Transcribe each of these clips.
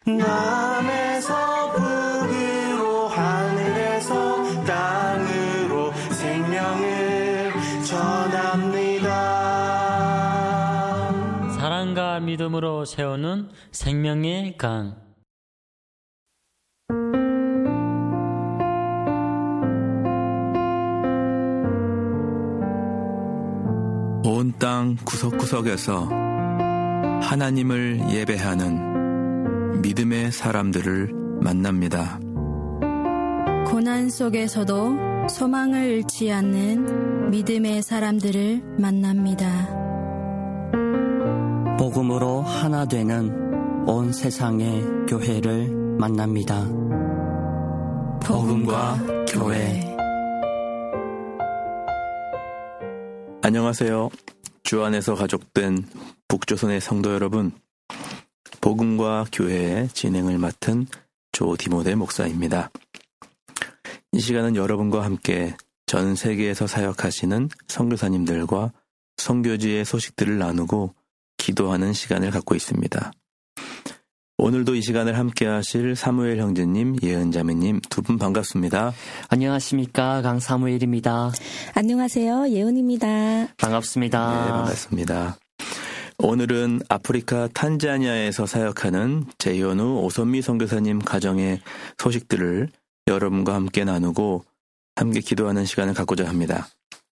남에서 북으로 하늘에서 땅으로 생명을 전합니다. 사랑과 믿음으로 세우는 생명의 강. 온 땅 구석구석에서 하나님을 예배하는 믿음의 사람들을 만납니다. 고난 속에서도 소망을 잃지 않는 믿음의 사람들을 만납니다. 복음으로 하나 되는 온 세상의 교회를 만납니다. 복음과 교회. 안녕하세요. 주 안에서 가족된 북조선의 성도 여러분, 복음과 교회의 진행을 맡은 조 디모데 목사입니다. 이 시간은 여러분과 함께 전 세계에서 사역하시는 선교사님들과 선교지의 소식들을 나누고 기도하는 시간을 갖고 있습니다. 오늘도 이 시간을 함께 하실 사무엘 형제님, 예은 자매님 두 분 반갑습니다. 안녕하십니까, 강사무엘입니다. 안녕하세요, 예은입니다. 반갑습니다. 네, 반갑습니다. 오늘은 아프리카 탄자니아에서 사역하는 재현우 오선미 선교사님 가정의 소식들을 여러분과 함께 나누고 함께 기도하는 시간을 갖고자 합니다.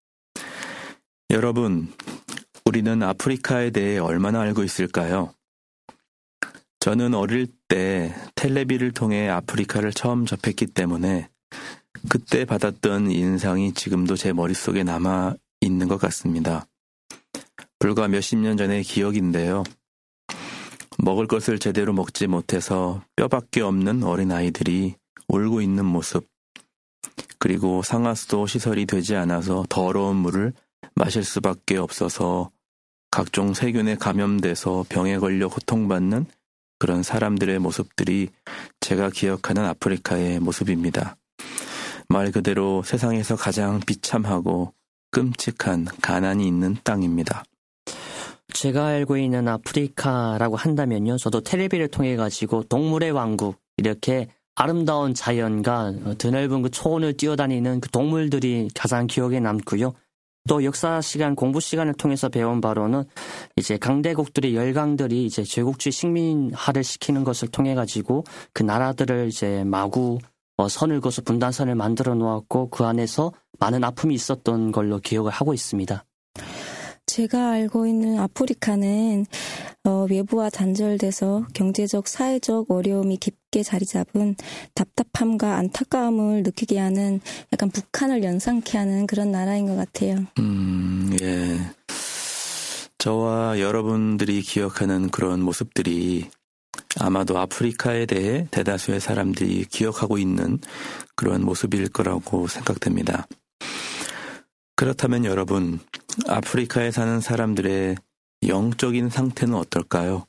여러분, 우리는 아프리카에 대해 얼마나 알고 있을까요? 저는 어릴 때 텔레비를 통해 아프리카를 처음 접했기 때문에 그때 받았던 인상이 지금도 제 머릿속에 남아 있는 것 같습니다. 불과 몇십 년 전의 기억인데요. 먹을 것을 제대로 먹지 못해서 뼈밖에 없는 어린아이들이 울고 있는 모습, 그리고 상하수도 시설이 되지 않아서 더러운 물을 마실 수밖에 없어서 각종 세균에 감염돼서 병에 걸려 고통받는 그런 사람들의 모습들이 제가 기억하는 아프리카의 모습입니다. 말 그대로 세상에서 가장 비참하고 끔찍한 가난이 있는 땅입니다. 제가 알고 있는 아프리카라고 한다면요, 저도 텔레비를 통해 가지고 동물의 왕국, 이렇게 아름다운 자연과 드넓은 그 초원을 뛰어다니는 그 동물들이 가장 기억에 남고요. 또 역사 시간, 공부 시간을 통해서 배운 바로는 이제 강대국들의 열강들이 이제 제국주의 식민화를 시키는 것을 통해 가지고 그 나라들을 이제 마구 선을 그어서 분단선을 만들어 놓았고 그 안에서 많은 아픔이 있었던 걸로 기억을 하고 있습니다. 제가 알고 있는 아프리카는 외부와 단절돼서 경제적, 사회적 어려움이 깊게 자리 잡은 답답함과 안타까움을 느끼게 하는 약간 북한을 연상케 하는 그런 나라인 것 같아요. 예. 저와 여러분들이 기억하는 그런 모습들이 아마도 아프리카에 대해 대다수의 사람들이 기억하고 있는 그런 모습일 거라고 생각됩니다. 그렇다면 여러분, 아프리카에 사는 사람들의 영적인 상태는 어떨까요?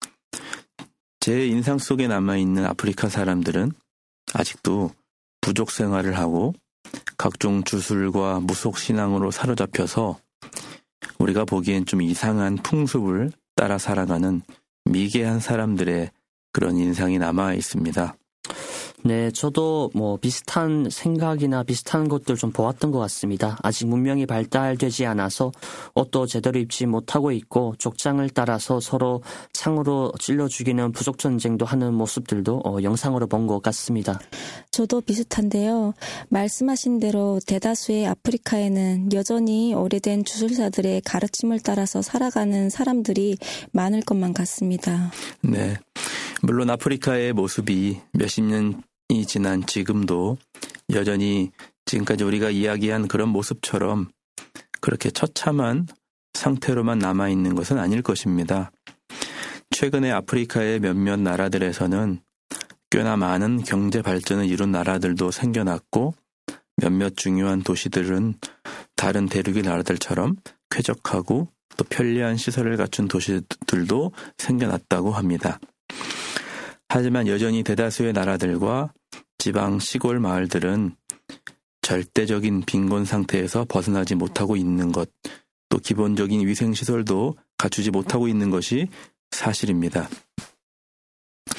제 인상 속에 남아있는 아프리카 사람들은 아직도 부족 생활을 하고 각종 주술과 무속 신앙으로 사로잡혀서 우리가 보기엔 좀 이상한 풍습을 따라 살아가는 미개한 사람들의 그런 인상이 남아 있습니다. 네, 저도 비슷한 생각이나 비슷한 것들 좀 보았던 것 같습니다. 아직 문명이 발달되지 않아서 옷도 제대로 입지 못하고 있고 족장을 따라서 서로 창으로 찔러 죽이는 부족 전쟁도 하는 모습들도 영상으로 본 것 같습니다. 저도 비슷한데요. 말씀하신 대로 대다수의 아프리카에는 여전히 오래된 주술사들의 가르침을 따라서 살아가는 사람들이 많을 것만 같습니다. 네, 물론 아프리카의 모습이 몇십 년이 지난 지금도 여전히 지금까지 우리가 이야기한 그런 모습처럼 그렇게 처참한 상태로만 남아있는 것은 아닐 것입니다. 최근에 아프리카의 몇몇 나라들에서는 꽤나 많은 경제 발전을 이룬 나라들도 생겨났고 몇몇 중요한 도시들은 다른 대륙의 나라들처럼 쾌적하고 또 편리한 시설을 갖춘 도시들도 생겨났다고 합니다. 하지만 여전히 대다수의 나라들과 지방 시골 마을들은 절대적인 빈곤 상태에서 벗어나지 못하고 있는 것, 또 기본적인 위생시설도 갖추지 못하고 있는 것이 사실입니다.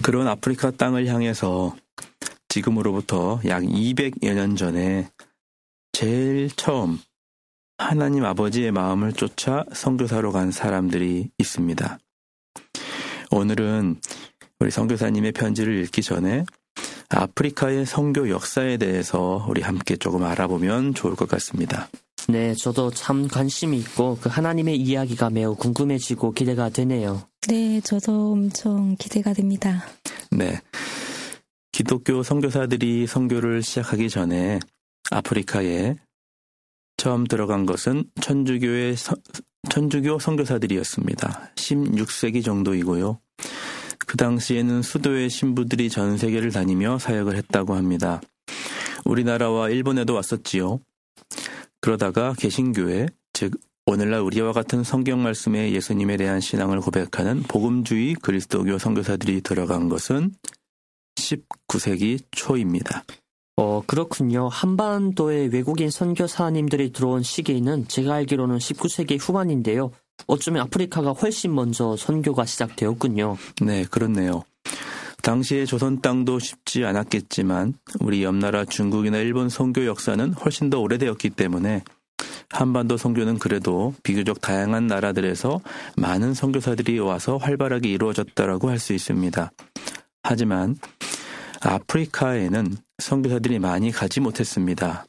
그런 아프리카 땅을 향해서 지금으로부터 약 200여 년 전에 제일 처음 하나님 아버지의 마음을 쫓아 선교사로 간 사람들이 있습니다. 오늘은 우리 선교사님의 편지를 읽기 전에 아프리카의 선교 역사에 대해서 우리 함께 조금 알아보면 좋을 것 같습니다. 네, 저도 참 관심이 있고 그 하나님의 이야기가 매우 궁금해지고 기대가 되네요. 네, 저도 엄청 기대가 됩니다. 네, 기독교 선교사들이 선교를 시작하기 전에 아프리카에 처음 들어간 것은 천주교 선교사들이었습니다. 16세기 정도이고요. 그 당시에는 수도의 신부들이 전 세계를 다니며 사역을 했다고 합니다. 우리나라와 일본에도 왔었지요. 그러다가 개신교회, 즉 오늘날 우리와 같은 성경 말씀에 예수님에 대한 신앙을 고백하는 복음주의 그리스도교 선교사들이 들어간 것은 19세기 초입니다. 그렇군요. 한반도에 외국인 선교사님들이 들어온 시기는 제가 알기로는 19세기 후반인데요. 어쩌면 아프리카가 훨씬 먼저 선교가 시작되었군요. 네, 그렇네요. 당시에 조선 땅도 쉽지 않았겠지만 우리 옆나라 중국이나 일본 선교 역사는 훨씬 더 오래되었기 때문에 한반도 선교는 그래도 비교적 다양한 나라들에서 많은 선교사들이 와서 활발하게 이루어졌다라고 할 수 있습니다. 하지만 아프리카에는 선교사들이 많이 가지 못했습니다.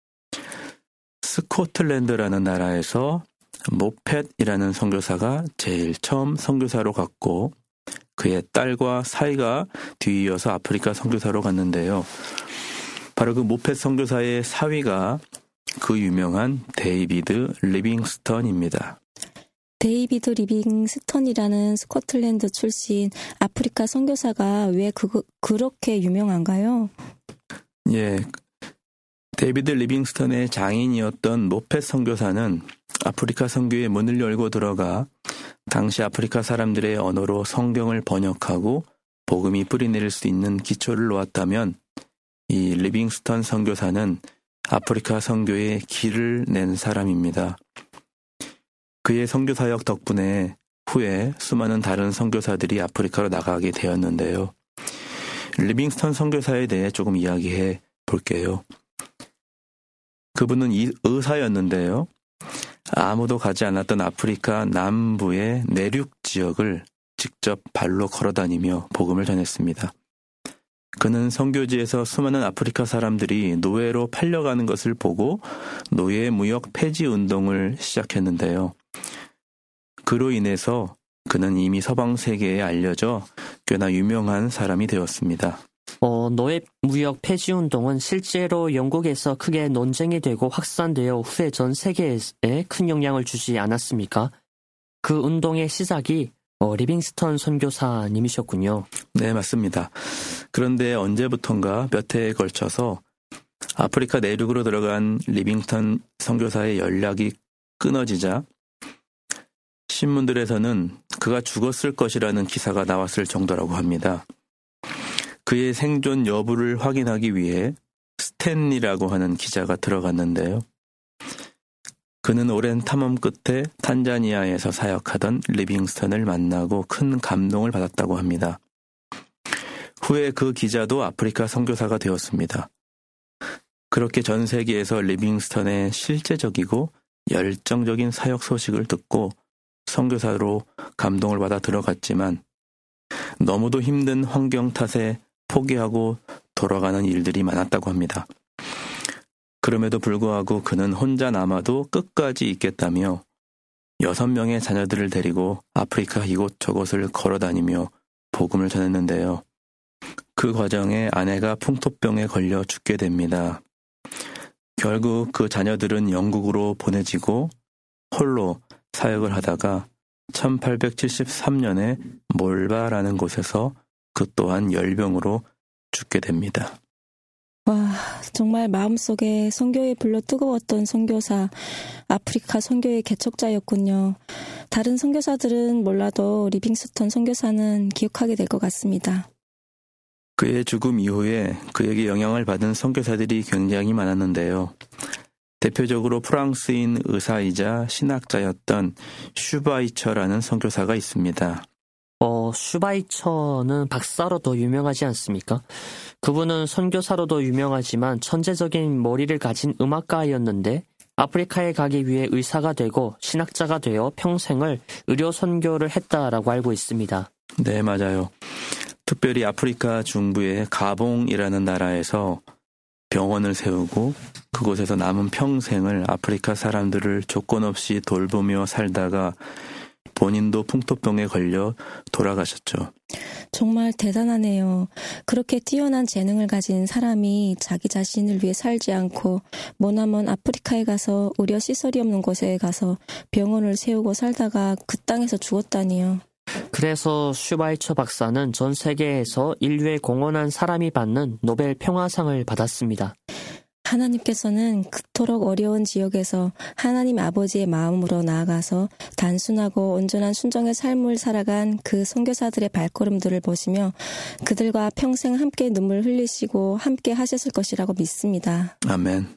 스코틀랜드라는 나라에서 모펫이라는 선교사가 제일 처음 선교사로 갔고 그의 딸과 사위가 뒤이어서 아프리카 선교사로 갔는데요. 바로 그 모펫 선교사의 사위가 그 유명한 데이비드 리빙스턴입니다. 데이비드 리빙스턴이라는 스코틀랜드 출신 아프리카 선교사가 왜 그렇게 유명한가요? 예, 데이비드 리빙스턴의 장인이었던 모펫 선교사는 아프리카 선교의 문을 열고 들어가 당시 아프리카 사람들의 언어로 성경을 번역하고 복음이 뿌리내릴 수 있는 기초를 놓았다면 이 리빙스턴 선교사는 아프리카 선교의 길을 낸 사람입니다. 그의 선교 사역 덕분에 후에 수많은 다른 선교사들이 아프리카로 나가게 되었는데요. 리빙스턴 선교사에 대해 조금 이야기해 볼게요. 그분은 의사였는데요. 아무도 가지 않았던 아프리카 남부의 내륙 지역을 직접 발로 걸어다니며 복음을 전했습니다. 그는 선교지에서 수많은 아프리카 사람들이 노예로 팔려가는 것을 보고 노예 무역 폐지 운동을 시작했는데요. 그로 인해서 그는 이미 서방 세계에 알려져 꽤나 유명한 사람이 되었습니다. 노예 무역 폐지 운동은 실제로 영국에서 크게 논쟁이 되고 확산되어 후에 전 세계에 큰 영향을 주지 않았습니까? 그 운동의 시작이 리빙스턴 선교사님이셨군요. 네, 맞습니다. 그런데 언제부턴가 몇 해에 걸쳐서 아프리카 내륙으로 들어간 리빙스턴 선교사의 연락이 끊어지자 신문들에서는 그가 죽었을 것이라는 기사가 나왔을 정도라고 합니다. 그의 생존 여부를 확인하기 위해 스탠리라고 하는 기자가 들어갔는데요. 그는 오랜 탐험 끝에 탄자니아에서 사역하던 리빙스턴을 만나고 큰 감동을 받았다고 합니다. 후에 그 기자도 아프리카 선교사가 되었습니다. 그렇게 전 세계에서 리빙스턴의 실제적이고 열정적인 사역 소식을 듣고 선교사로 감동을 받아 들어갔지만 너무도 힘든 환경 탓에 포기하고 돌아가는 일들이 많았다고 합니다. 그럼에도 불구하고 그는 혼자 남아도 끝까지 있겠다며 6명의 자녀들을 데리고 아프리카 이곳저곳을 걸어다니며 복음을 전했는데요. 그 과정에 아내가 풍토병에 걸려 죽게 됩니다. 결국 그 자녀들은 영국으로 보내지고 홀로 사역을 하다가 1873년에 몰바라는 곳에서 그 또한 열병으로 죽게 됩니다. 와, 정말 마음속에 선교에 불러 뜨거웠던 선교사, 아프리카 선교의 개척자였군요. 다른 선교사들은 몰라도 리빙스턴 선교사는 기억하게 될 것 같습니다. 그의 죽음 이후에 그에게 영향을 받은 선교사들이 굉장히 많았는데요. 대표적으로 프랑스인 의사이자 신학자였던 슈바이처라는 선교사가 있습니다. 슈바이처는 박사로도 유명하지 않습니까? 그분은 선교사로도 유명하지만 천재적인 머리를 가진 음악가였는데 아프리카에 가기 위해 의사가 되고 신학자가 되어 평생을 의료 선교를 했다라고 알고 있습니다. 네, 맞아요. 특별히 아프리카 중부의 가봉이라는 나라에서 병원을 세우고 그곳에서 남은 평생을 아프리카 사람들을 조건 없이 돌보며 살다가 본인도 풍토병에 걸려 돌아가셨죠. 정말 대단하네요. 그렇게 뛰어난 재능을 가진 사람이 자기 자신을 위해 살지 않고 머나먼 아프리카에 가서 의료 시설이 없는 곳에 가서 병원을 세우고 살다가 그 땅에서 죽었다니요. 그래서 슈바이처 박사는 전 세계에서 인류에 공헌한 사람이 받는 노벨 평화상을 받았습니다. 하나님께서는 그토록 어려운 지역에서 하나님 아버지의 마음으로 나아가서 단순하고 온전한 순종의 삶을 살아간 그 선교사들의 발걸음들을 보시며 그들과 평생 함께 눈물 흘리시고 함께 하셨을 것이라고 믿습니다. 아멘.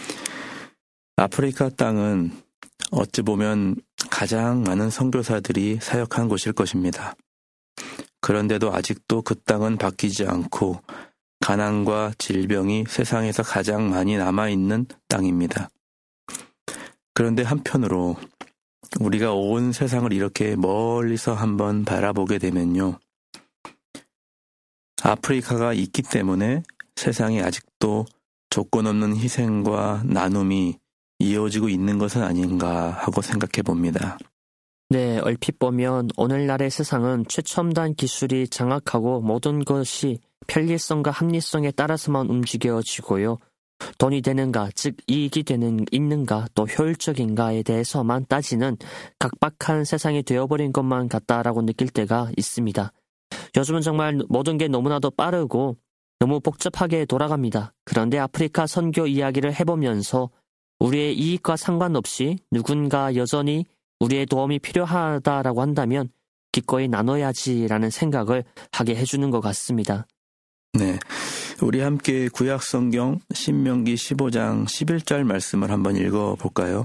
아프리카 땅은 어찌 보면 가장 많은 선교사들이 사역한 곳일 것입니다. 그런데도 아직도 그 땅은 바뀌지 않고 가난과 질병이 세상에서 가장 많이 남아있는 땅입니다. 그런데 한편으로 우리가 온 세상을 이렇게 멀리서 한번 바라보게 되면요. 아프리카가 있기 때문에 세상에 아직도 조건 없는 희생과 나눔이 이어지고 있는 것은 아닌가 하고 생각해 봅니다. 네, 얼핏 보면 오늘날의 세상은 최첨단 기술이 장악하고 모든 것이 편리성과 합리성에 따라서만 움직여지고요. 돈이 되는가, 즉 이익이 있는가, 또 효율적인가에 대해서만 따지는 각박한 세상이 되어버린 것만 같다라고 느낄 때가 있습니다. 요즘은 정말 모든 게 너무나도 빠르고 너무 복잡하게 돌아갑니다. 그런데 아프리카 선교 이야기를 해보면서 우리의 이익과 상관없이 누군가 여전히 우리의 도움이 필요하다라고 한다면 기꺼이 나눠야지라는 생각을 하게 해주는 것 같습니다. 네, 우리 함께 구약성경 신명기 15장 11절 말씀을 한번 읽어볼까요?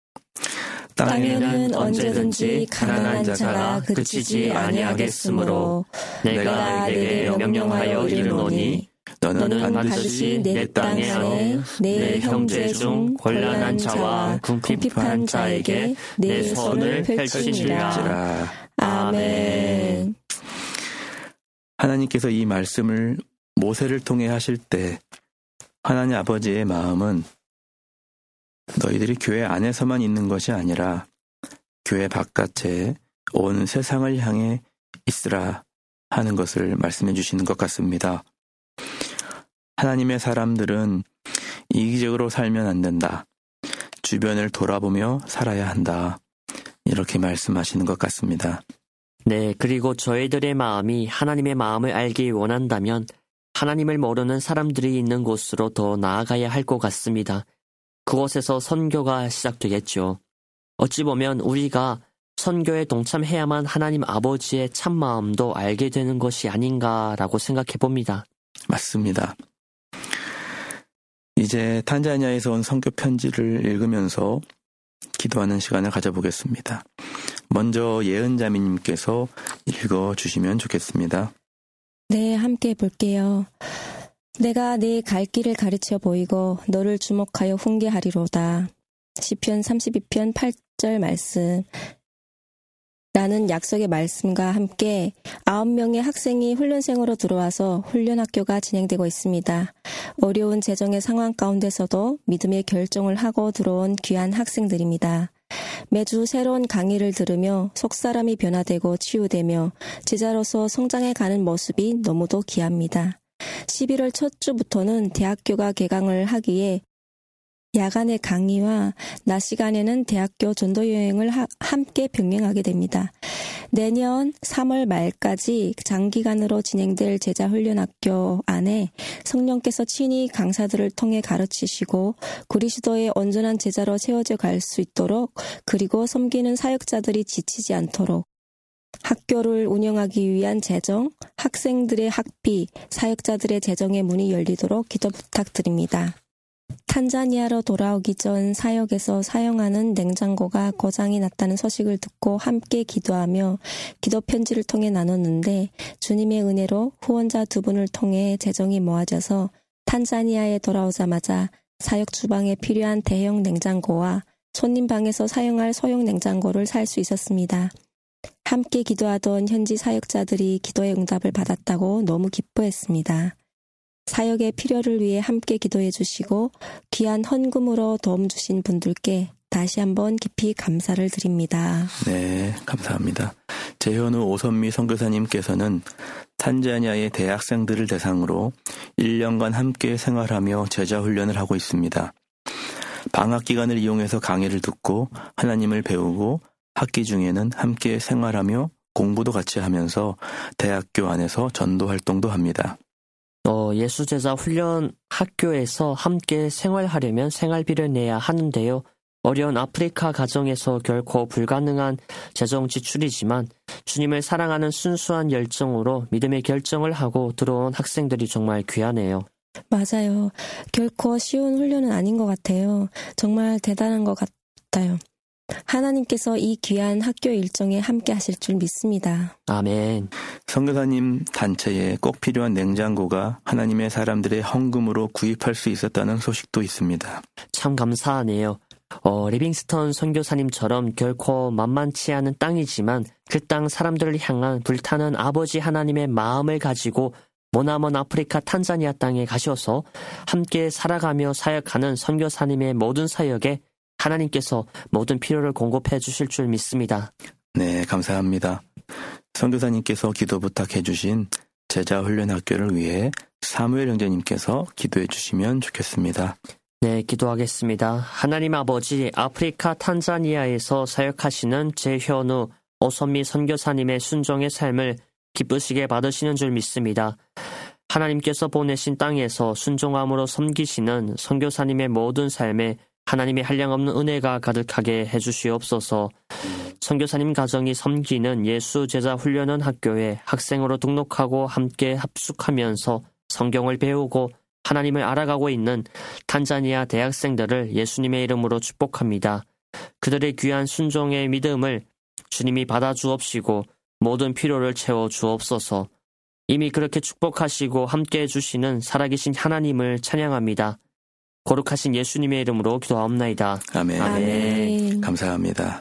땅에는 언제든지 가난한 자가 그치지 아니하겠으므로 내가 내게 명령하여 이르노니 너는 반드시 내 땅에 안에 내 형제 중 곤란한 자와 궁핍한 자에게 내 손을 펼치리라. 아멘. 하나님께서 이 말씀을 모세를 통해 하실 때 하나님 아버지의 마음은 너희들이 교회 안에서만 있는 것이 아니라 교회 바깥에 온 세상을 향해 있으라 하는 것을 말씀해 주시는 것 같습니다. 하나님의 사람들은 이기적으로 살면 안 된다. 주변을 돌아보며 살아야 한다. 이렇게 말씀하시는 것 같습니다. 네, 그리고 저희들의 마음이 하나님의 마음을 알기 원한다면 하나님을 모르는 사람들이 있는 곳으로 더 나아가야 할 것 같습니다. 그곳에서 선교가 시작되겠죠. 어찌 보면 우리가 선교에 동참해야만 하나님 아버지의 참마음도 알게 되는 것이 아닌가라고 생각해 봅니다. 맞습니다. 이제 탄자니아에서 온 선교 편지를 읽으면서 기도하는 시간을 가져보겠습니다. 먼저 예은자매님께서 읽어주시면 좋겠습니다. 네, 함께 볼게요. 내가 네 갈 길을 가르쳐 보이고 너를 주목하여 훈계하리로다. 시편 32편 8절 말씀. 라는 약속의 말씀과 함께 9명의 학생이 훈련생으로 들어와서 훈련학교가 진행되고 있습니다. 어려운 재정의 상황 가운데서도 믿음의 결정을 하고 들어온 귀한 학생들입니다. 매주 새로운 강의를 들으며 속사람이 변화되고 치유되며 제자로서 성장해가는 모습이 너무도 귀합니다. 11월 첫 주부터는 대학교가 개강을 하기에 야간의 강의와 낮 시간에는 대학교 전도여행을 함께 병행하게 됩니다. 내년 3월 말까지 장기간으로 진행될 제자훈련학교 안에 성령께서 친히 강사들을 통해 가르치시고 그리스도의 온전한 제자로 세워져 갈 수 있도록 그리고 섬기는 사역자들이 지치지 않도록 학교를 운영하기 위한 재정, 학생들의 학비, 사역자들의 재정의 문이 열리도록 기도 부탁드립니다. 탄자니아로 돌아오기 전 사역에서 사용하는 냉장고가 고장이 났다는 소식을 듣고 함께 기도하며 기도 편지를 통해 나눴는데 주님의 은혜로 후원자 2분을 통해 재정이 모아져서 탄자니아에 돌아오자마자 사역 주방에 필요한 대형 냉장고와 손님 방에서 사용할 소형 냉장고를 살 수 있었습니다. 함께 기도하던 현지 사역자들이 기도의 응답을 받았다고 너무 기뻐했습니다. 사역의 필요를 위해 함께 기도해 주시고 귀한 헌금으로 도움 주신 분들께 다시 한번 깊이 감사를 드립니다. 네, 감사합니다. 재현우 오선미 선교사님께서는 탄자니아의 대학생들을 대상으로 1년간 함께 생활하며 제자 훈련을 하고 있습니다. 방학 기간을 이용해서 강의를 듣고 하나님을 배우고 학기 중에는 함께 생활하며 공부도 같이 하면서 대학교 안에서 전도 활동도 합니다. 예수제자 훈련 학교에서 함께 생활하려면 생활비를 내야 하는데요. 어려운 아프리카 가정에서 결코 불가능한 재정 지출이지만 주님을 사랑하는 순수한 열정으로 믿음의 결정을 하고 들어온 학생들이 정말 귀하네요. 맞아요. 결코 쉬운 훈련은 아닌 것 같아요. 정말 대단한 것 같아요. 하나님께서 이 귀한 학교 일정에 함께 하실 줄 믿습니다. 아멘. 선교사님 단체에 꼭 필요한 냉장고가 하나님의 사람들의 헌금으로 구입할 수 있었다는 소식도 있습니다. 참 감사하네요. 리빙스턴 선교사님처럼 결코 만만치 않은 땅이지만 그 땅 사람들을 향한 불타는 아버지 하나님의 마음을 가지고 머나먼 아프리카 탄자니아 땅에 가셔서 함께 살아가며 사역하는 선교사님의 모든 사역에 하나님께서 모든 필요를 공급해 주실 줄 믿습니다. 네, 감사합니다. 선교사님께서 기도 부탁해 주신 제자훈련학교를 위해 사무엘 형제님께서 기도해 주시면 좋겠습니다. 네, 기도하겠습니다. 하나님 아버지, 아프리카 탄자니아에서 사역하시는 재현우 오선미 선교사님의 순종의 삶을 기쁘시게 받으시는 줄 믿습니다. 하나님께서 보내신 땅에서 순종함으로 섬기시는 선교사님의 모든 삶에 하나님의 한량없는 은혜가 가득하게 해주시옵소서. 선교사님 가정이 섬기는 예수 제자 훈련원 학교에 학생으로 등록하고 함께 합숙하면서 성경을 배우고 하나님을 알아가고 있는 탄자니아 대학생들을 예수님의 이름으로 축복합니다. 그들의 귀한 순종의 믿음을 주님이 받아주옵시고 모든 필요를 채워주옵소서. 이미 그렇게 축복하시고 함께 해주시는 살아계신 하나님을 찬양합니다. 거룩하신 예수님의 이름으로 기도하옵나이다. 아멘. 아멘. 감사합니다.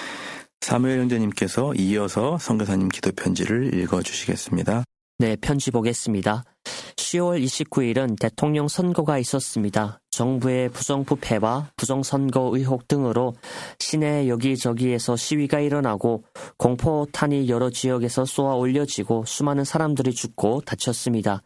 사무엘 형제님께서 이어서 선교사님 기도 편지를 읽어주시겠습니다. 네, 편지 보겠습니다. 10월 29일은 대통령 선거가 있었습니다. 정부의 부정부패와 부정선거 의혹 등으로 시내 여기저기에서 시위가 일어나고 공포탄이 여러 지역에서 쏘아 올려지고 수많은 사람들이 죽고 다쳤습니다.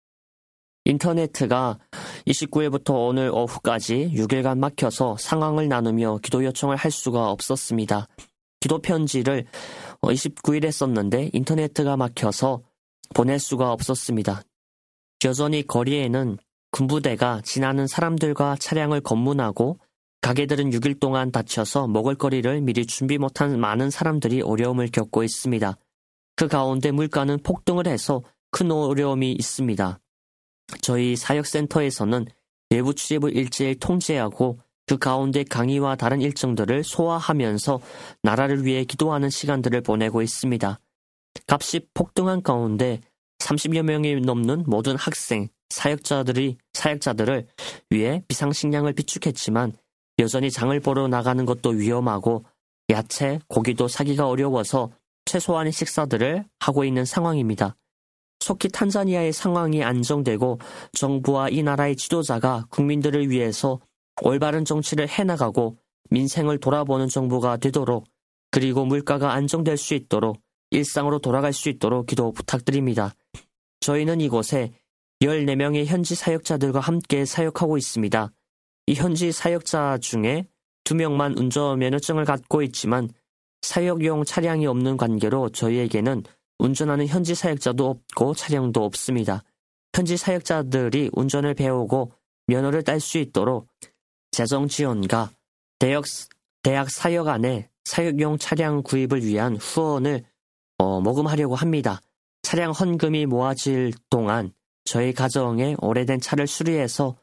인터네트가 29일부터 오늘 오후까지 6일간 막혀서 상황을 나누며 기도 요청을 할 수가 없었습니다. 기도 편지를 29일에 썼는데 인터네트가 막혀서 보낼 수가 없었습니다. 여전히 거리에는 군부대가 지나는 사람들과 차량을 검문하고 가게들은 6일 동안 닫혀서 먹을거리를 미리 준비 못한 많은 사람들이 어려움을 겪고 있습니다. 그 가운데 물가는 폭등을 해서 큰 어려움이 있습니다. 저희 사역센터에서는 외부 출입을 일제일 통제하고 그 가운데 강의와 다른 일정들을 소화하면서 나라를 위해 기도하는 시간들을 보내고 있습니다. 값이 폭등한 가운데 30여 명이 넘는 모든 학생, 사역자들을 위해 비상식량을 비축했지만 여전히 장을 보러 나가는 것도 위험하고 야채, 고기도 사기가 어려워서 최소한의 식사들을 하고 있는 상황입니다. 속히 탄자니아의 상황이 안정되고 정부와 이 나라의 지도자가 국민들을 위해서 올바른 정치를 해나가고 민생을 돌아보는 정부가 되도록 그리고 물가가 안정될 수 있도록 일상으로 돌아갈 수 있도록 기도 부탁드립니다. 저희는 이곳에 14명의 현지 사역자들과 함께 사역하고 있습니다. 이 현지 사역자 중에 2명만 운전면허증을 갖고 있지만 사역용 차량이 없는 관계로 저희에게는 운전하는 현지 사역자도 없고 차량도 없습니다. 현지 사역자들이 운전을 배우고 면허를 딸 수 있도록 재정 지원과 대학 사역 안에 사역용 차량 구입을 위한 후원을 모금하려고 합니다. 차량 헌금이 모아질 동안 저희 가정에 오래된 차를 수리해서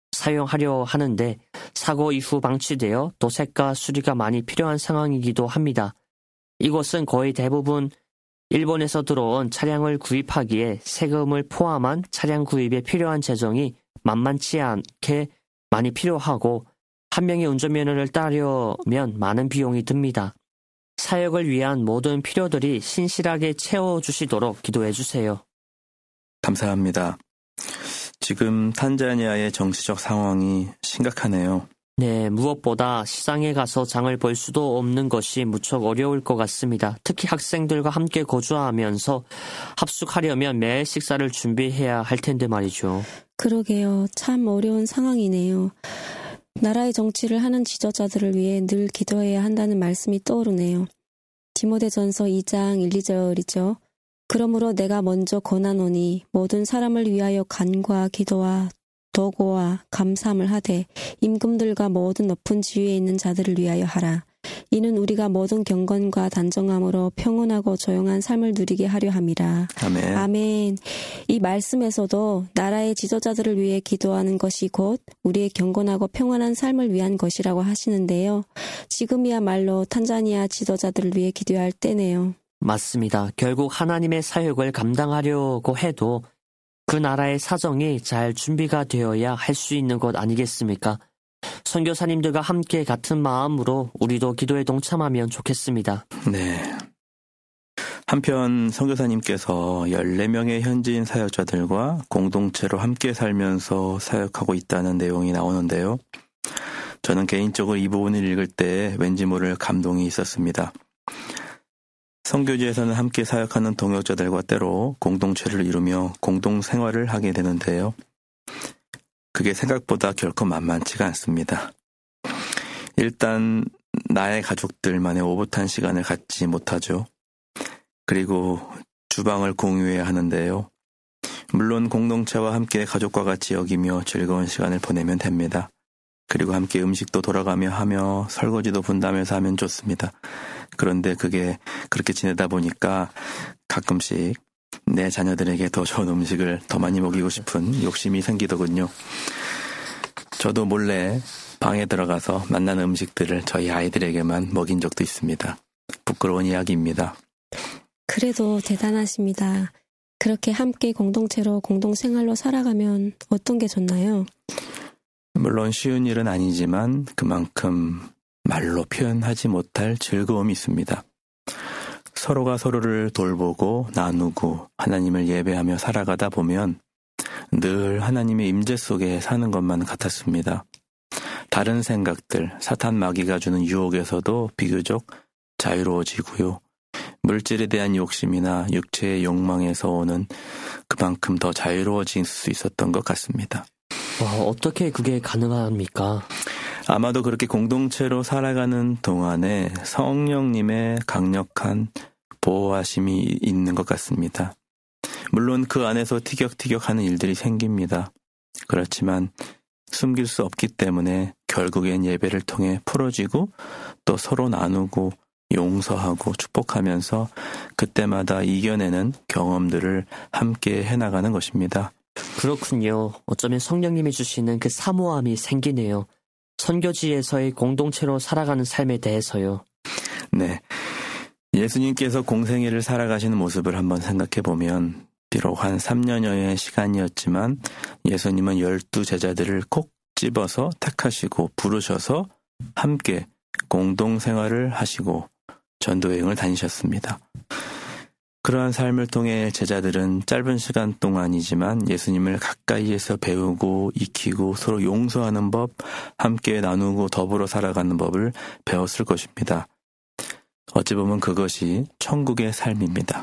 사용하려 하는데 사고 이후 방치되어 도색과 수리가 많이 필요한 상황이기도 합니다. 이곳은 거의 대부분 일본에서 들어온 차량을 구입하기에 세금을 포함한 차량 구입에 필요한 재정이 만만치 않게 많이 필요하고 한 명의 운전면허를 따려면 많은 비용이 듭니다. 사역을 위한 모든 필요들이 신실하게 채워주시도록 기도해주세요. 감사합니다. 지금 탄자니아의 정치적 상황이 심각하네요. 네, 무엇보다 시장에 가서 장을 볼 수도 없는 것이 무척 어려울 것 같습니다. 특히 학생들과 함께 거주하면서 합숙하려면 매일 식사를 준비해야 할 텐데 말이죠. 그러게요. 참 어려운 상황이네요. 나라의 정치를 하는 지도자들을 위해 늘 기도해야 한다는 말씀이 떠오르네요. 디모데전서 2장 1, 2절이죠. 그러므로 내가 먼저 권하노니 모든 사람을 위하여 간과 기도와 도고와 감사함을 하되 임금들과 모든 높은 지위에 있는 자들을 위하여 하라. 이는 우리가 모든 경건과 단정함으로 평온하고 조용한 삶을 누리게 하려 함이라. 아멘. 아멘. 이 말씀에서도 나라의 지도자들을 위해 기도하는 것이 곧 우리의 경건하고 평안한 삶을 위한 것이라고 하시는데요. 지금이야말로 탄자니아 지도자들을 위해 기도해야 할 때네요. 맞습니다. 결국 하나님의 사역을 감당하려고 해도 그 나라의 사정이 잘 준비가 되어야 할 수 있는 것 아니겠습니까? 선교사님들과 함께 같은 마음으로 우리도 기도에 동참하면 좋겠습니다. 네. 한편 선교사님께서 14명의 현지인 사역자들과 공동체로 함께 살면서 사역하고 있다는 내용이 나오는데요. 저는 개인적으로 이 부분을 읽을 때 왠지 모를 감동이 있었습니다. 선교지에서는 함께 사역하는 동역자들과 때로 공동체를 이루며 공동생활을 하게 되는데요. 그게 생각보다 결코 만만치가 않습니다. 일단 나의 가족들만의 오붓한 시간을 갖지 못하죠. 그리고 주방을 공유해야 하는데요. 물론 공동체와 함께 가족과 같이 여기며 즐거운 시간을 보내면 됩니다. 그리고 함께 음식도 돌아가며 하며 설거지도 분담해서 하면 좋습니다. 그런데 그게 그렇게 지내다 보니까 가끔씩 내 자녀들에게 더 좋은 음식을 더 많이 먹이고 싶은 욕심이 생기더군요. 저도 몰래 방에 들어가서 만나는 음식들을 저희 아이들에게만 먹인 적도 있습니다. 부끄러운 이야기입니다. 그래도 대단하십니다. 그렇게 함께 공동체로 공동생활로 살아가면 어떤 게 좋나요? 물론 쉬운 일은 아니지만 그만큼 말로 표현하지 못할 즐거움이 있습니다. 서로가 서로를 돌보고 나누고 하나님을 예배하며 살아가다 보면 늘 하나님의 임재 속에 사는 것만 같았습니다. 다른 생각들, 사탄 마귀가 주는 유혹에서도 비교적 자유로워지고요. 물질에 대한 욕심이나 육체의 욕망에서 오는 그만큼 더 자유로워질 수 있었던 것 같습니다. 어떻게 그게 가능합니까? 아마도 그렇게 공동체로 살아가는 동안에 성령님의 강력한 보호하심이 있는 것 같습니다. 물론 그 안에서 티격태격하는 일들이 생깁니다. 그렇지만 숨길 수 없기 때문에 결국엔 예배를 통해 풀어지고 또 서로 나누고 용서하고 축복하면서 그때마다 이겨내는 경험들을 함께 해나가는 것입니다. 그렇군요. 어쩌면 성령님이 주시는 그 사모함이 생기네요. 선교지에서의 공동체로 살아가는 삶에 대해서요. 네. 예수님께서 공생애를 살아가시는 모습을 한번 생각해 보면 비록 한 3년여의 시간이었지만 예수님은 12 제자들을 콕 집어서 택하시고 부르셔서 함께 공동생활을 하시고 전도여행을 다니셨습니다. 그러한 삶을 통해 제자들은 짧은 시간 동안이지만 예수님을 가까이에서 배우고 익히고 서로 용서하는 법, 함께 나누고 더불어 살아가는 법을 배웠을 것입니다. 어찌 보면 그것이 천국의 삶입니다.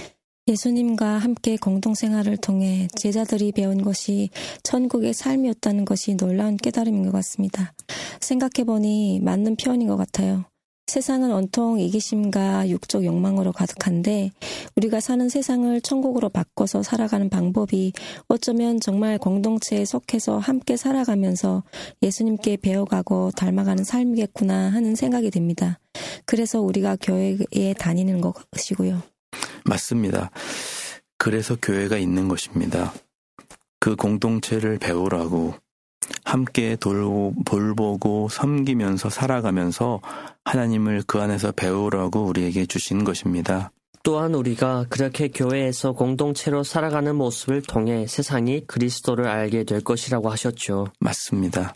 예수님과 함께 공동생활을 통해 제자들이 배운 것이 천국의 삶이었다는 것이 놀라운 깨달음인 것 같습니다. 생각해보니 맞는 표현인 것 같아요. 세상은 온통 이기심과 육적 욕망으로 가득한데 우리가 사는 세상을 천국으로 바꿔서 살아가는 방법이 어쩌면 정말 공동체에 속해서 함께 살아가면서 예수님께 배워가고 닮아가는 삶이겠구나 하는 생각이 듭니다. 그래서 우리가 교회에 다니는 것이고요. 맞습니다. 그래서 교회가 있는 것입니다. 그 공동체를 배우라고 함께 돌보고 섬기면서 살아가면서 하나님을 그 안에서 배우라고 우리에게 주신 것입니다. 또한 우리가 그렇게 교회에서 공동체로 살아가는 모습을 통해 세상이 그리스도를 알게 될 것이라고 하셨죠. 맞습니다.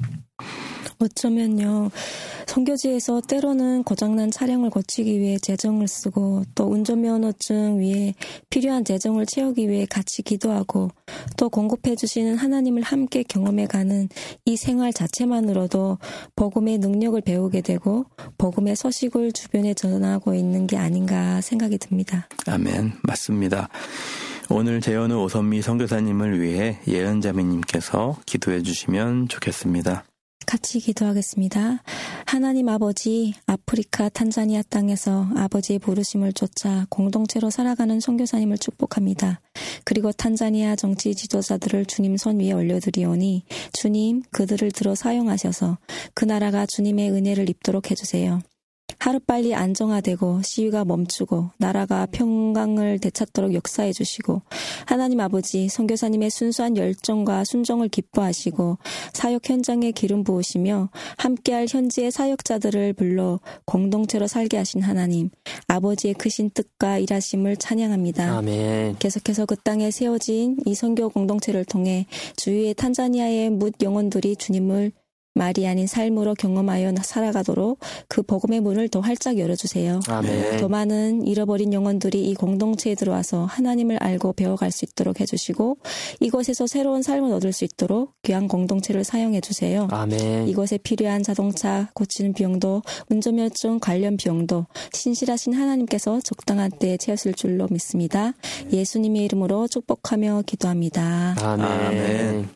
어쩌면요, 선교지에서 때로는 고장난 차량을 고치기 위해 재정을 쓰고 또 운전면허증 위에 필요한 재정을 채우기 위해 같이 기도하고 또 공급해 주시는 하나님을 함께 경험해가는 이 생활 자체만으로도 복음의 능력을 배우게 되고 복음의 서식을 주변에 전하고 있는 게 아닌가 생각이 듭니다. 아멘. 맞습니다. 오늘 재현우 오선미 선교사님을 위해 예은자매님께서 기도해 주시면 좋겠습니다. 같이 기도하겠습니다. 하나님 아버지, 아프리카 탄자니아 땅에서 아버지의 부르심을 쫓아 공동체로 살아가는 선교사님을 축복합니다. 그리고 탄자니아 정치 지도자들을 주님 손 위에 올려드리오니 주님 그들을 들어 사용하셔서 그 나라가 주님의 은혜를 입도록 해주세요. 하루빨리 안정화되고 시위가 멈추고 나라가 평강을 되찾도록 역사해 주시고 하나님 아버지 선교사님의 순수한 열정과 순종을 기뻐하시고 사역 현장에 기름 부으시며 함께할 현지의 사역자들을 불러 공동체로 살게 하신 하나님 아버지의 크신 뜻과 일하심을 찬양합니다. 아멘. 계속해서 그 땅에 세워진 이 선교 공동체를 통해 주위의 탄자니아의 뭇 영혼들이 주님을 말이 아닌 삶으로 경험하여 살아가도록 그 복음의 문을 더 활짝 열어주세요. 아멘. 더 많은 잃어버린 영혼들이 이 공동체에 들어와서 하나님을 알고 배워갈 수 있도록 해주시고 이곳에서 새로운 삶을 얻을 수 있도록 귀한 공동체를 사용해 주세요. 아멘. 이곳에 필요한 자동차 고치는 비용도 운전면허증 관련 비용도 신실하신 하나님께서 적당한 때에 채우실 줄로 믿습니다. 예수님의 이름으로 축복하며 기도합니다. 아멘. 아멘.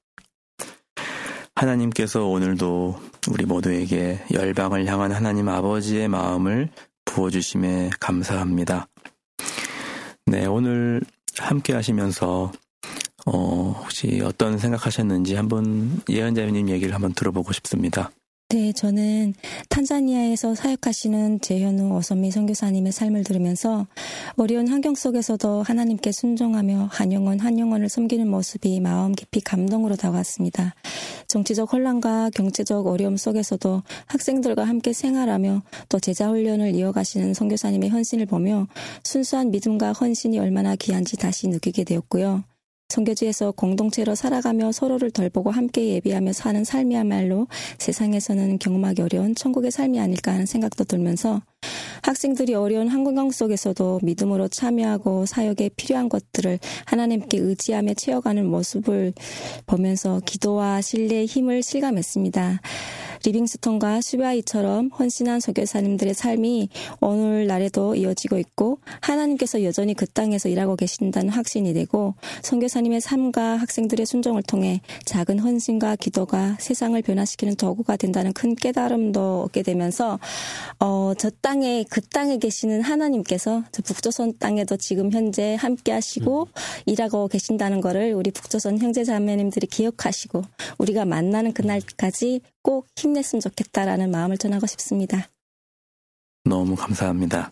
하나님께서 오늘도 우리 모두에게 열방을 향한 하나님 아버지의 마음을 부어주심에 감사합니다. 네, 오늘 함께 하시면서 혹시 어떤 생각하셨는지 한번 예언자님 얘기를 한번 들어보고 싶습니다. 네, 저는 탄자니아에서 사역하시는 재현우 오선미 선교사님의 삶을 들으면서 어려운 환경 속에서도 하나님께 순종하며 한 영혼을 섬기는 모습이 마음 깊이 감동으로 다가왔습니다. 정치적 혼란과 경제적 어려움 속에서도 학생들과 함께 생활하며 또 제자 훈련을 이어가시는 선교사님의 헌신을 보며 순수한 믿음과 헌신이 얼마나 귀한지 다시 느끼게 되었고요. 선교지에서 공동체로 살아가며 서로를 돌보고 함께 예비하며 사는 삶이야말로 세상에서는 경험하기 어려운 천국의 삶이 아닐까 하는 생각도 들면서 학생들이 어려운 환경 속에서도 믿음으로 참여하고 사역에 필요한 것들을 하나님께 의지하며 채워가는 모습을 보면서 기도와 신뢰의 힘을 실감했습니다. 리빙스톤과 슈바이처럼 헌신한 선교사님들의 삶이 오늘날에도 이어지고 있고 하나님께서 여전히 그 땅에서 일하고 계신다는 확신이 되고 선교사님의 삶과 학생들의 순종을 통해 작은 헌신과 기도가 세상을 변화시키는 도구가 된다는 큰 깨달음도 얻게 되면서 그 땅에 계시는 하나님께서 저 북조선 땅에도 지금 현재 함께 하시고 일하고 계신다는 거를 우리 북조선 형제자매님들이 기억하시고 우리가 만나는 그날까지 꼭 힘냈으면 좋겠다라는 마음을 전하고 싶습니다. 너무 감사합니다.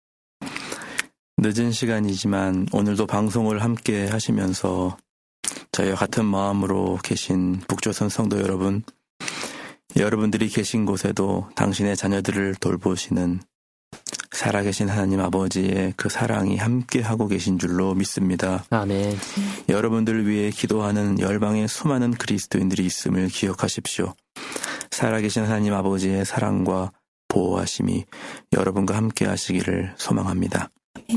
늦은 시간이지만 오늘도 방송을 함께 하시면서 저희와 같은 마음으로 계신 북조선 성도 여러분, 여러분들이 계신 곳에도 당신의 자녀들을 돌보시는 살아계신 하나님 아버지의 그 사랑이 함께하고 계신 줄로 믿습니다. 아멘. 여러분들을 위해 기도하는 열방의 수많은 그리스도인들이 있음을 기억하십시오. 살아계신 하나님 아버지의 사랑과 보호하심이 여러분과 함께 하시기를 소망합니다.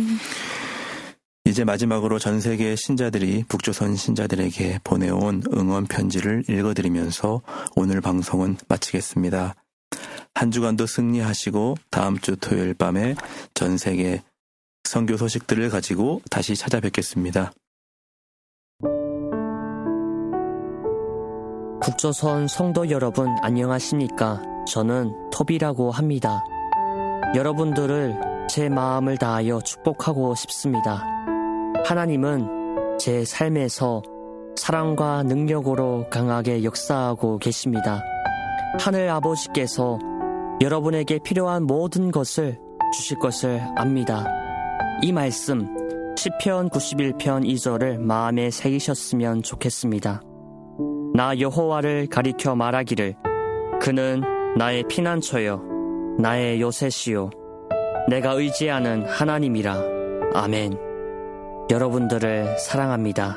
이제 마지막으로 전 세계 신자들이 북조선 신자들에게 보내온 응원 편지를 읽어드리면서 오늘 방송은 마치겠습니다. 한 주간도 승리하시고 다음 주 토요일 밤에 전 세계 선교 소식들을 가지고 다시 찾아뵙겠습니다. 북조선 성도 여러분 안녕하십니까? 저는 토비라고 합니다. 여러분들을 제 마음을 다하여 축복하고 싶습니다. 하나님은 제 삶에서 사랑과 능력으로 강하게 역사하고 계십니다. 하늘 아버지께서 여러분에게 필요한 모든 것을 주실 것을 압니다. 이 말씀 시편 91편 2절을 마음에 새기셨으면 좋겠습니다. 나 여호와를 가리켜 말하기를 그는 나의 피난처요 나의 요새시요 내가 의지하는 하나님이라. 아멘. 여러분들을 사랑합니다.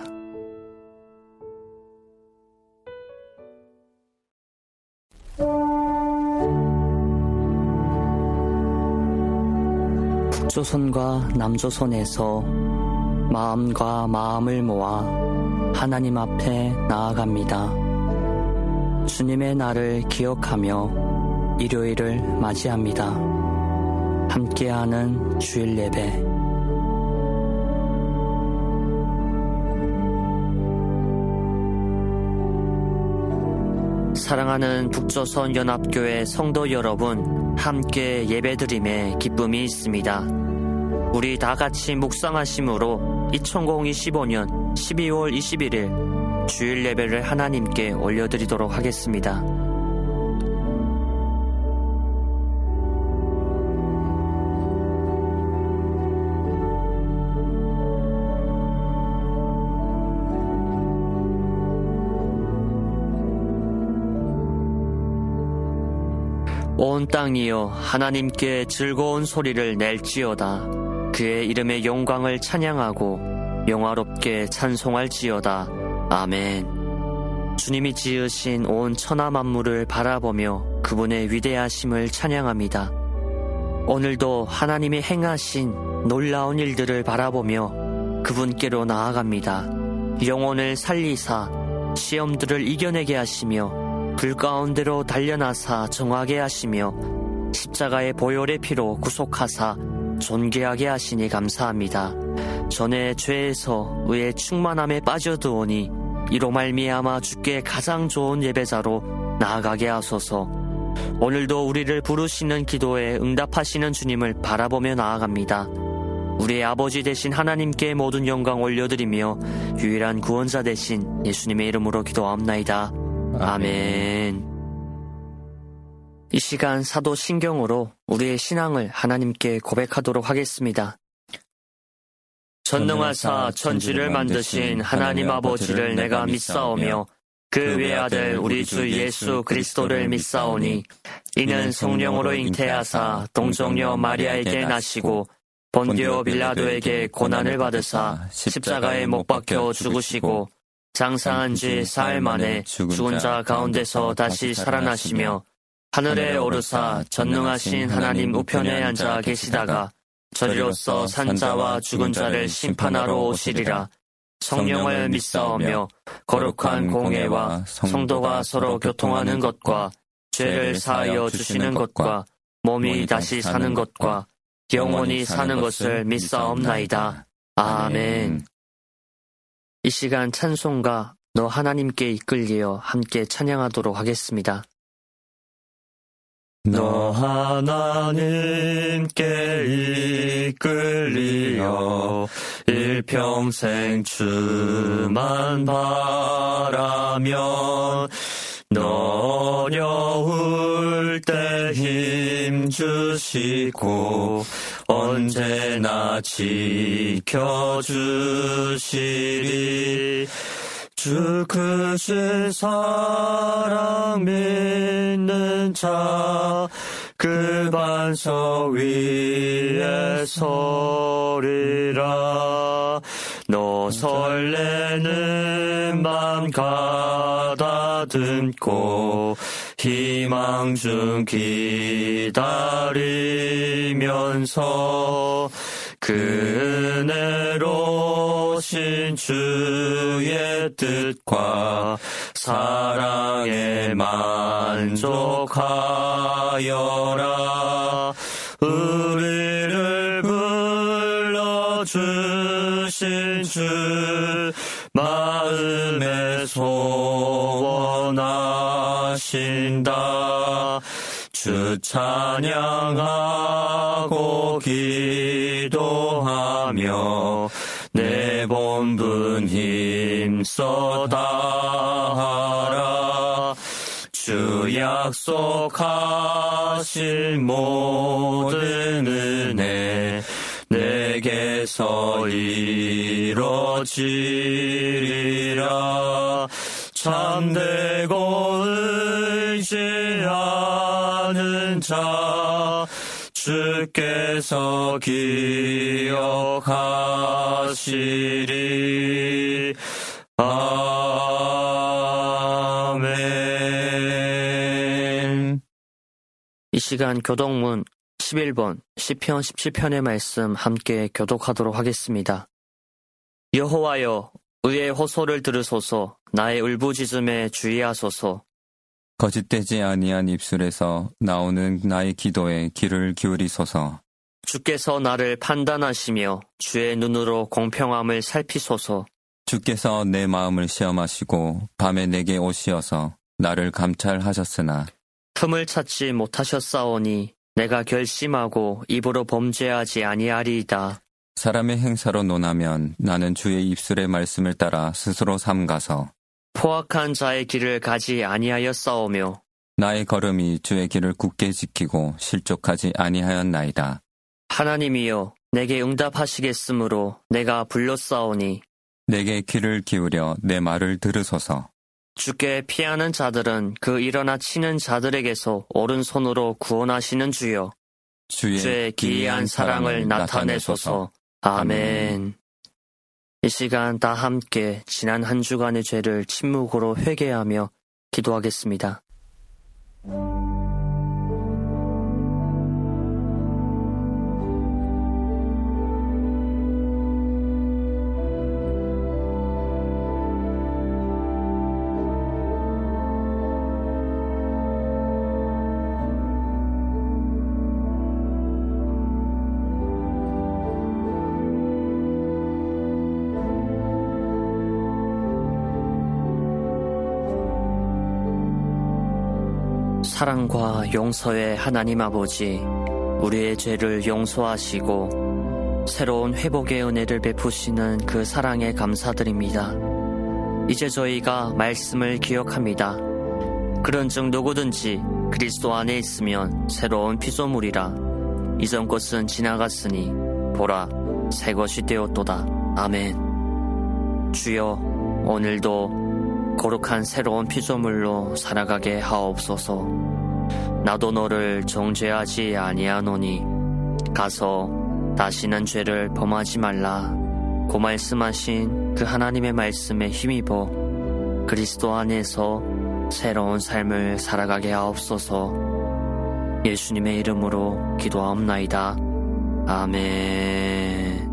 북조선과 남조선에서 마음과 마음을 모아 하나님 앞에 나아갑니다. 주님의 날을 기억하며 일요일을 맞이합니다. 함께하는 주일 예배. 사랑하는 북조선 연합교회 성도 여러분, 함께 예배드림에 기쁨이 있습니다. 우리 다 같이 묵상하심으로 2025년 12월 21일 주일 예배를 하나님께 올려드리도록 하겠습니다. 온 땅이여 하나님께 즐거운 소리를 낼지어다. 그의 이름의 영광을 찬양하고 영화롭게 찬송할지어다. 아멘. 주님이 지으신 온 천하 만물을 바라보며 그분의 위대하심을 찬양합니다. 오늘도 하나님이 행하신 놀라운 일들을 바라보며 그분께로 나아갑니다. 영혼을 살리사 시험들을 이겨내게 하시며 불 가운데로 달려나사 정하게 하시며 십자가의 보혈의 피로 구속하사 존귀하게 하시니 감사합니다. 전에 죄에서 의의 충만함에 빠져드오니 이로 말미암아 주께 가장 좋은 예배자로 나아가게 하소서. 오늘도 우리를 부르시는 기도에 응답하시는 주님을 바라보며 나아갑니다. 우리의 아버지 되신 하나님께 모든 영광 올려드리며 유일한 구원자 되신 예수님의 이름으로 기도하옵나이다. 아멘. 이 시간 사도 신경으로 우리의 신앙을 하나님께 고백하도록 하겠습니다. 전능하사 천지를 만드신 하나님 아버지를 내가 믿사오며 그 외아들 우리 주 예수 그리스도를 믿사오니 이는 성령으로 잉태하사 동정녀 마리아에게 나시고 본디오 빌라도에게 고난을 받으사 십자가에 못 박혀 죽으시고 장사한 지 사흘 만에 죽은 자 가운데서 다시 살아나시며 하늘에 오르사 전능하신 하나님 우편에 앉아 계시다가 저리로서 산자와 죽은 자를 심판하러 오시리라. 성령을 믿사오며 거룩한 공회와 성도가 서로 교통하는 것과 죄를 사하여 주시는 것과 몸이 다시 사는 것과 영원히 사는 것을 믿사옵나이다. 아멘. 이 시간 찬송가 너 하나님께 이끌리어 함께 찬양하도록 하겠습니다. 너 하나님께 이끌리어 일평생 주만 바라면 너 어려울 때 힘 주시고 언제나 지켜주시리. 주 크신 사랑 믿는 자 그 반석 위에 서리라. 너 설레는 맘 가다듬고 희망 중 기다리면서 그 은혜로신 주의 뜻과 사랑에 만족하여라. 우리를 불러주신 주 마음에 소원하신다. 주 찬양하고 기도하며 내 본분 힘써 다하라. 주 약속하신 모든 은혜 내게서 이뤄지리라. 참되고 의지하는 자 주께서 기억하시리. 아멘. 이 시간 교독문 11번 시편 17편의 말씀 함께 교독하도록 하겠습니다. 여호와여, 의의 호소를 들으소서. 나의 울부짖음에 주의하소서. 거짓되지 아니한 입술에서 나오는 나의 기도에 귀를 기울이소서. 주께서 나를 판단하시며 주의 눈으로 공평함을 살피소서. 주께서 내 마음을 시험하시고 밤에 내게 오시어서 나를 감찰하셨으나 틈을 찾지 못하셨사오니 내가 결심하고 입으로 범죄하지 아니하리이다. 사람의 행사로 논하면 나는 주의 입술의 말씀을 따라 스스로 삼가서 포악한 자의 길을 가지 아니하였사오며 나의 걸음이 주의 길을 굳게 지키고 실족하지 아니하였나이다. 하나님이여, 내게 응답하시겠으므로 내가 불렀사오니 내게 귀를 기울여 내 말을 들으소서. 주께 피하는 자들은 그 일어나 치는 자들에게서 오른손으로 구원하시는 주여, 주의 기이한 사랑을 나타내소서. 아멘. 이 시간 다 함께 지난 한 주간의 죄를 침묵으로 회개하며 기도하겠습니다. 사랑과 용서의 하나님 아버지, 우리의 죄를 용서하시고 새로운 회복의 은혜를 베푸시는 그 사랑에 감사드립니다. 이제 저희가 말씀을 기억합니다. 그런즉 누구든지 그리스도 안에 있으면 새로운 피조물이라. 이전 것은 지나갔으니 보라, 새 것이 되었도다. 아멘. 주여, 오늘도 거룩한 새로운 피조물로 살아가게 하옵소서. 나도 너를 정죄하지 아니하노니 가서 다시는 죄를 범하지 말라. 고 말씀하신 그 하나님의 말씀에 힘입어 그리스도 안에서 새로운 삶을 살아가게 하옵소서. 예수님의 이름으로 기도하옵나이다. 아멘.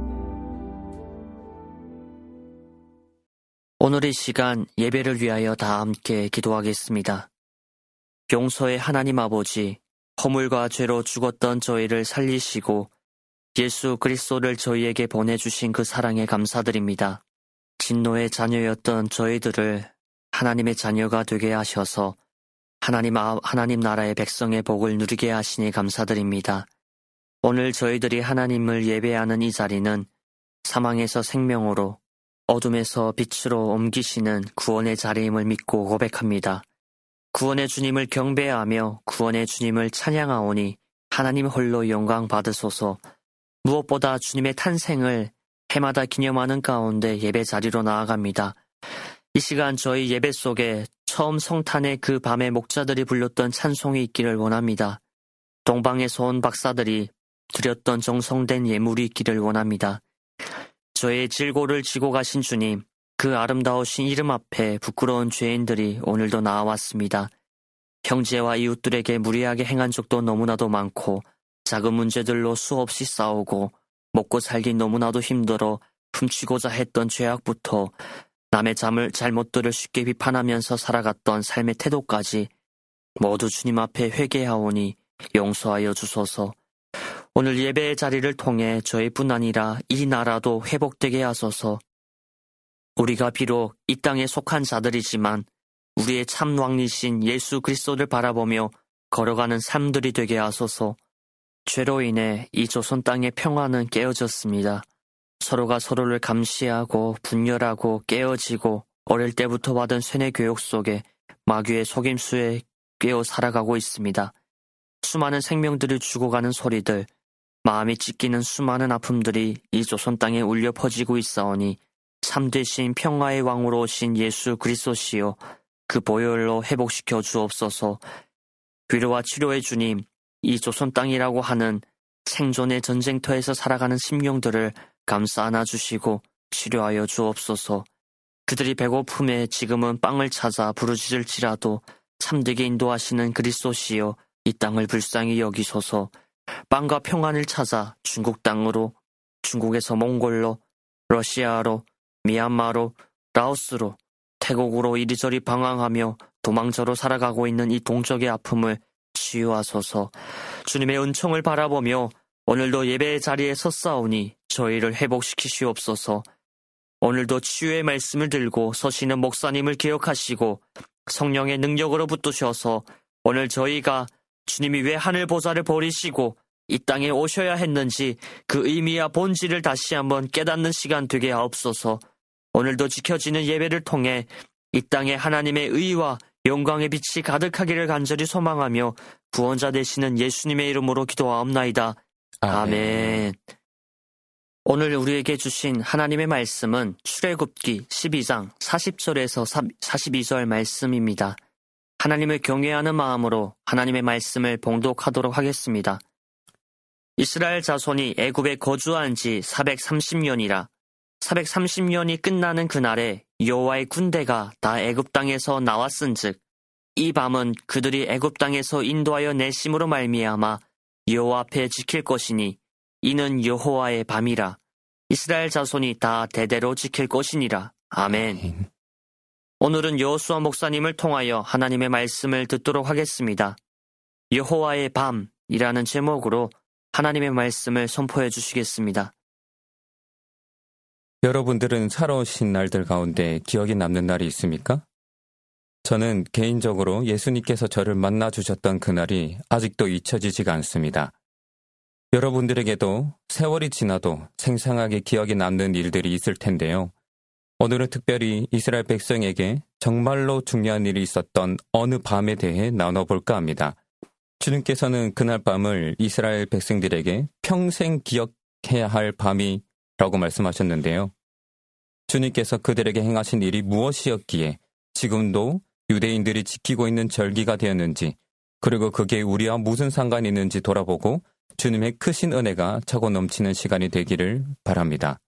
오늘 이 시간 예배를 위하여 다 함께 기도하겠습니다. 용서의 하나님 아버지, 허물과 죄로 죽었던 저희를 살리시고 예수 그리스도를 저희에게 보내주신 그 사랑에 감사드립니다. 진노의 자녀였던 저희들을 하나님의 자녀가 되게 하셔서 하나님 나라의 백성의 복을 누리게 하시니 감사드립니다. 오늘 저희들이 하나님을 예배하는 이 자리는 사망에서 생명으로, 어둠에서 빛으로 옮기시는 구원의 자리임을 믿고 고백합니다. 구원의 주님을 경배하며 구원의 주님을 찬양하오니 하나님 홀로 영광 받으소서. 무엇보다 주님의 탄생을 해마다 기념하는 가운데 예배 자리로 나아갑니다. 이 시간 저희 예배 속에 처음 성탄의 그 밤에 목자들이 불렀던 찬송이 있기를 원합니다. 동방에서 온 박사들이 드렸던 정성된 예물이 있기를 원합니다. 저의 질고를 지고 가신 주님, 그 아름다우신 이름 앞에 부끄러운 죄인들이 오늘도 나와왔습니다. 형제와 이웃들에게 무리하게 행한 적도 너무나도 많고 작은 문제들로 수없이 싸우고 먹고 살기 너무나도 힘들어 훔치고자 했던 죄악부터 남의 잘못들을 쉽게 비판하면서 살아갔던 삶의 태도까지 모두 주님 앞에 회개하오니 용서하여 주소서. 오늘 예배의 자리를 통해 저희뿐 아니라 이 나라도 회복되게 하소서. 우리가 비록 이 땅에 속한 자들이지만 우리의 참 왕이신 예수 그리스도를 바라보며 걸어가는 삶들이 되게 하소서. 죄로 인해 이 조선 땅의 평화는 깨어졌습니다. 서로가 서로를 감시하고 분열하고 깨어지고 어릴 때부터 받은 쇠뇌 교육 속에 마귀의 속임수에 꿰어 살아가고 있습니다. 수많은 생명들을 죽어가는 소리들, 마음이 찢기는 수많은 아픔들이 이 조선 땅에 울려 퍼지고 있사오니 참되신 평화의 왕으로 오신 예수 그리스도시요 그 보혈로 회복시켜 주옵소서. 위로와 치료의 주님, 이 조선 땅이라고 하는 생존의 전쟁터에서 살아가는 심령들을 감싸 안아주시고 치료하여 주옵소서. 그들이 배고픔에 지금은 빵을 찾아 부르짖을지라도 참되게 인도하시는 그리스도시여 이 땅을 불쌍히 여기소서. 빵과 평안을 찾아 중국 땅으로, 중국에서 몽골로, 러시아로, 미얀마로, 라오스로, 태국으로 이리저리 방황하며 도망자로 살아가고 있는 이 동족의 아픔을 치유하소서. 주님의 은총을 바라보며 오늘도 예배의 자리에 섰사오니 저희를 회복시키시옵소서. 오늘도 치유의 말씀을 들고 서시는 목사님을 기억하시고 성령의 능력으로 붙드셔서 오늘 저희가 주님이 왜 하늘 보좌를 버리시고 이 땅에 오셔야 했는지 그 의미와 본질을 다시 한번 깨닫는 시간 되게 하옵소서. 오늘도 지켜지는 예배를 통해 이 땅에 하나님의 의와 영광의 빛이 가득하기를 간절히 소망하며 구원자 되시는 예수님의 이름으로 기도하옵나이다. 아멘. 오늘 우리에게 주신 하나님의 말씀은 출애굽기 12장 40절에서 42절 말씀입니다. 하나님을 경외하는 마음으로 하나님의 말씀을 봉독하도록 하겠습니다. 이스라엘 자손이 애굽에 거주한 지 430년이라 430년이 끝나는 그날에 여호와의 군대가 다 애굽 땅에서 나왔은즉 이 밤은 그들이 애굽 땅에서 인도하여 내심으로 말미암아 여호와 앞에 지킬 것이니 이는 여호와의 밤이라. 이스라엘 자손이 다 대대로 지킬 것이니라. 아멘. 오늘은 여호수아 목사님을 통하여 하나님의 말씀을 듣도록 하겠습니다. 여호와의 밤이라는 제목으로 하나님의 말씀을 선포해 주시겠습니다. 여러분들은 살아오신 날들 가운데 기억에 남는 날이 있습니까? 저는 개인적으로 예수님께서 저를 만나주셨던 그날이 아직도 잊혀지지가 않습니다. 여러분들에게도 세월이 지나도 생생하게 기억에 남는 일들이 있을 텐데요. 오늘은 특별히 이스라엘 백성에게 정말로 중요한 일이 있었던 어느 밤에 대해 나눠볼까 합니다. 주님께서는 그날 밤을 이스라엘 백성들에게 평생 기억해야 할 밤이라고 말씀하셨는데요. 주님께서 그들에게 행하신 일이 무엇이었기에 지금도 유대인들이 지키고 있는 절기가 되었는지, 그리고 그게 우리와 무슨 상관이 있는지 돌아보고 주님의 크신 은혜가 차고 넘치는 시간이 되기를 바랍니다.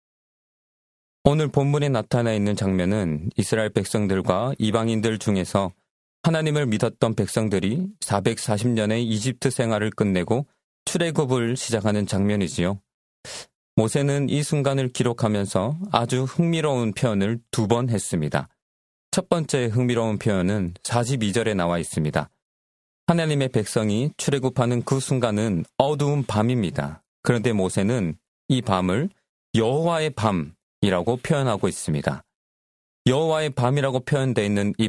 오늘 본문에 나타나 있는 장면은 이스라엘 백성들과 이방인들 중에서 하나님을 믿었던 백성들이 440년의 이집트 생활을 끝내고 출애굽을 시작하는 장면이지요. 모세는 이 순간을 기록하면서 아주 흥미로운 표현을 2번 했습니다. 첫 번째 흥미로운 표현은 42절에 나와 있습니다. 하나님의 백성이 출애굽하는 그 순간은 어두운 밤입니다. 그런데 모세는 이 밤을 여호와의 밤이라고 표현하고 있습니다. 여호와의 밤이라고 표현되어 있는 이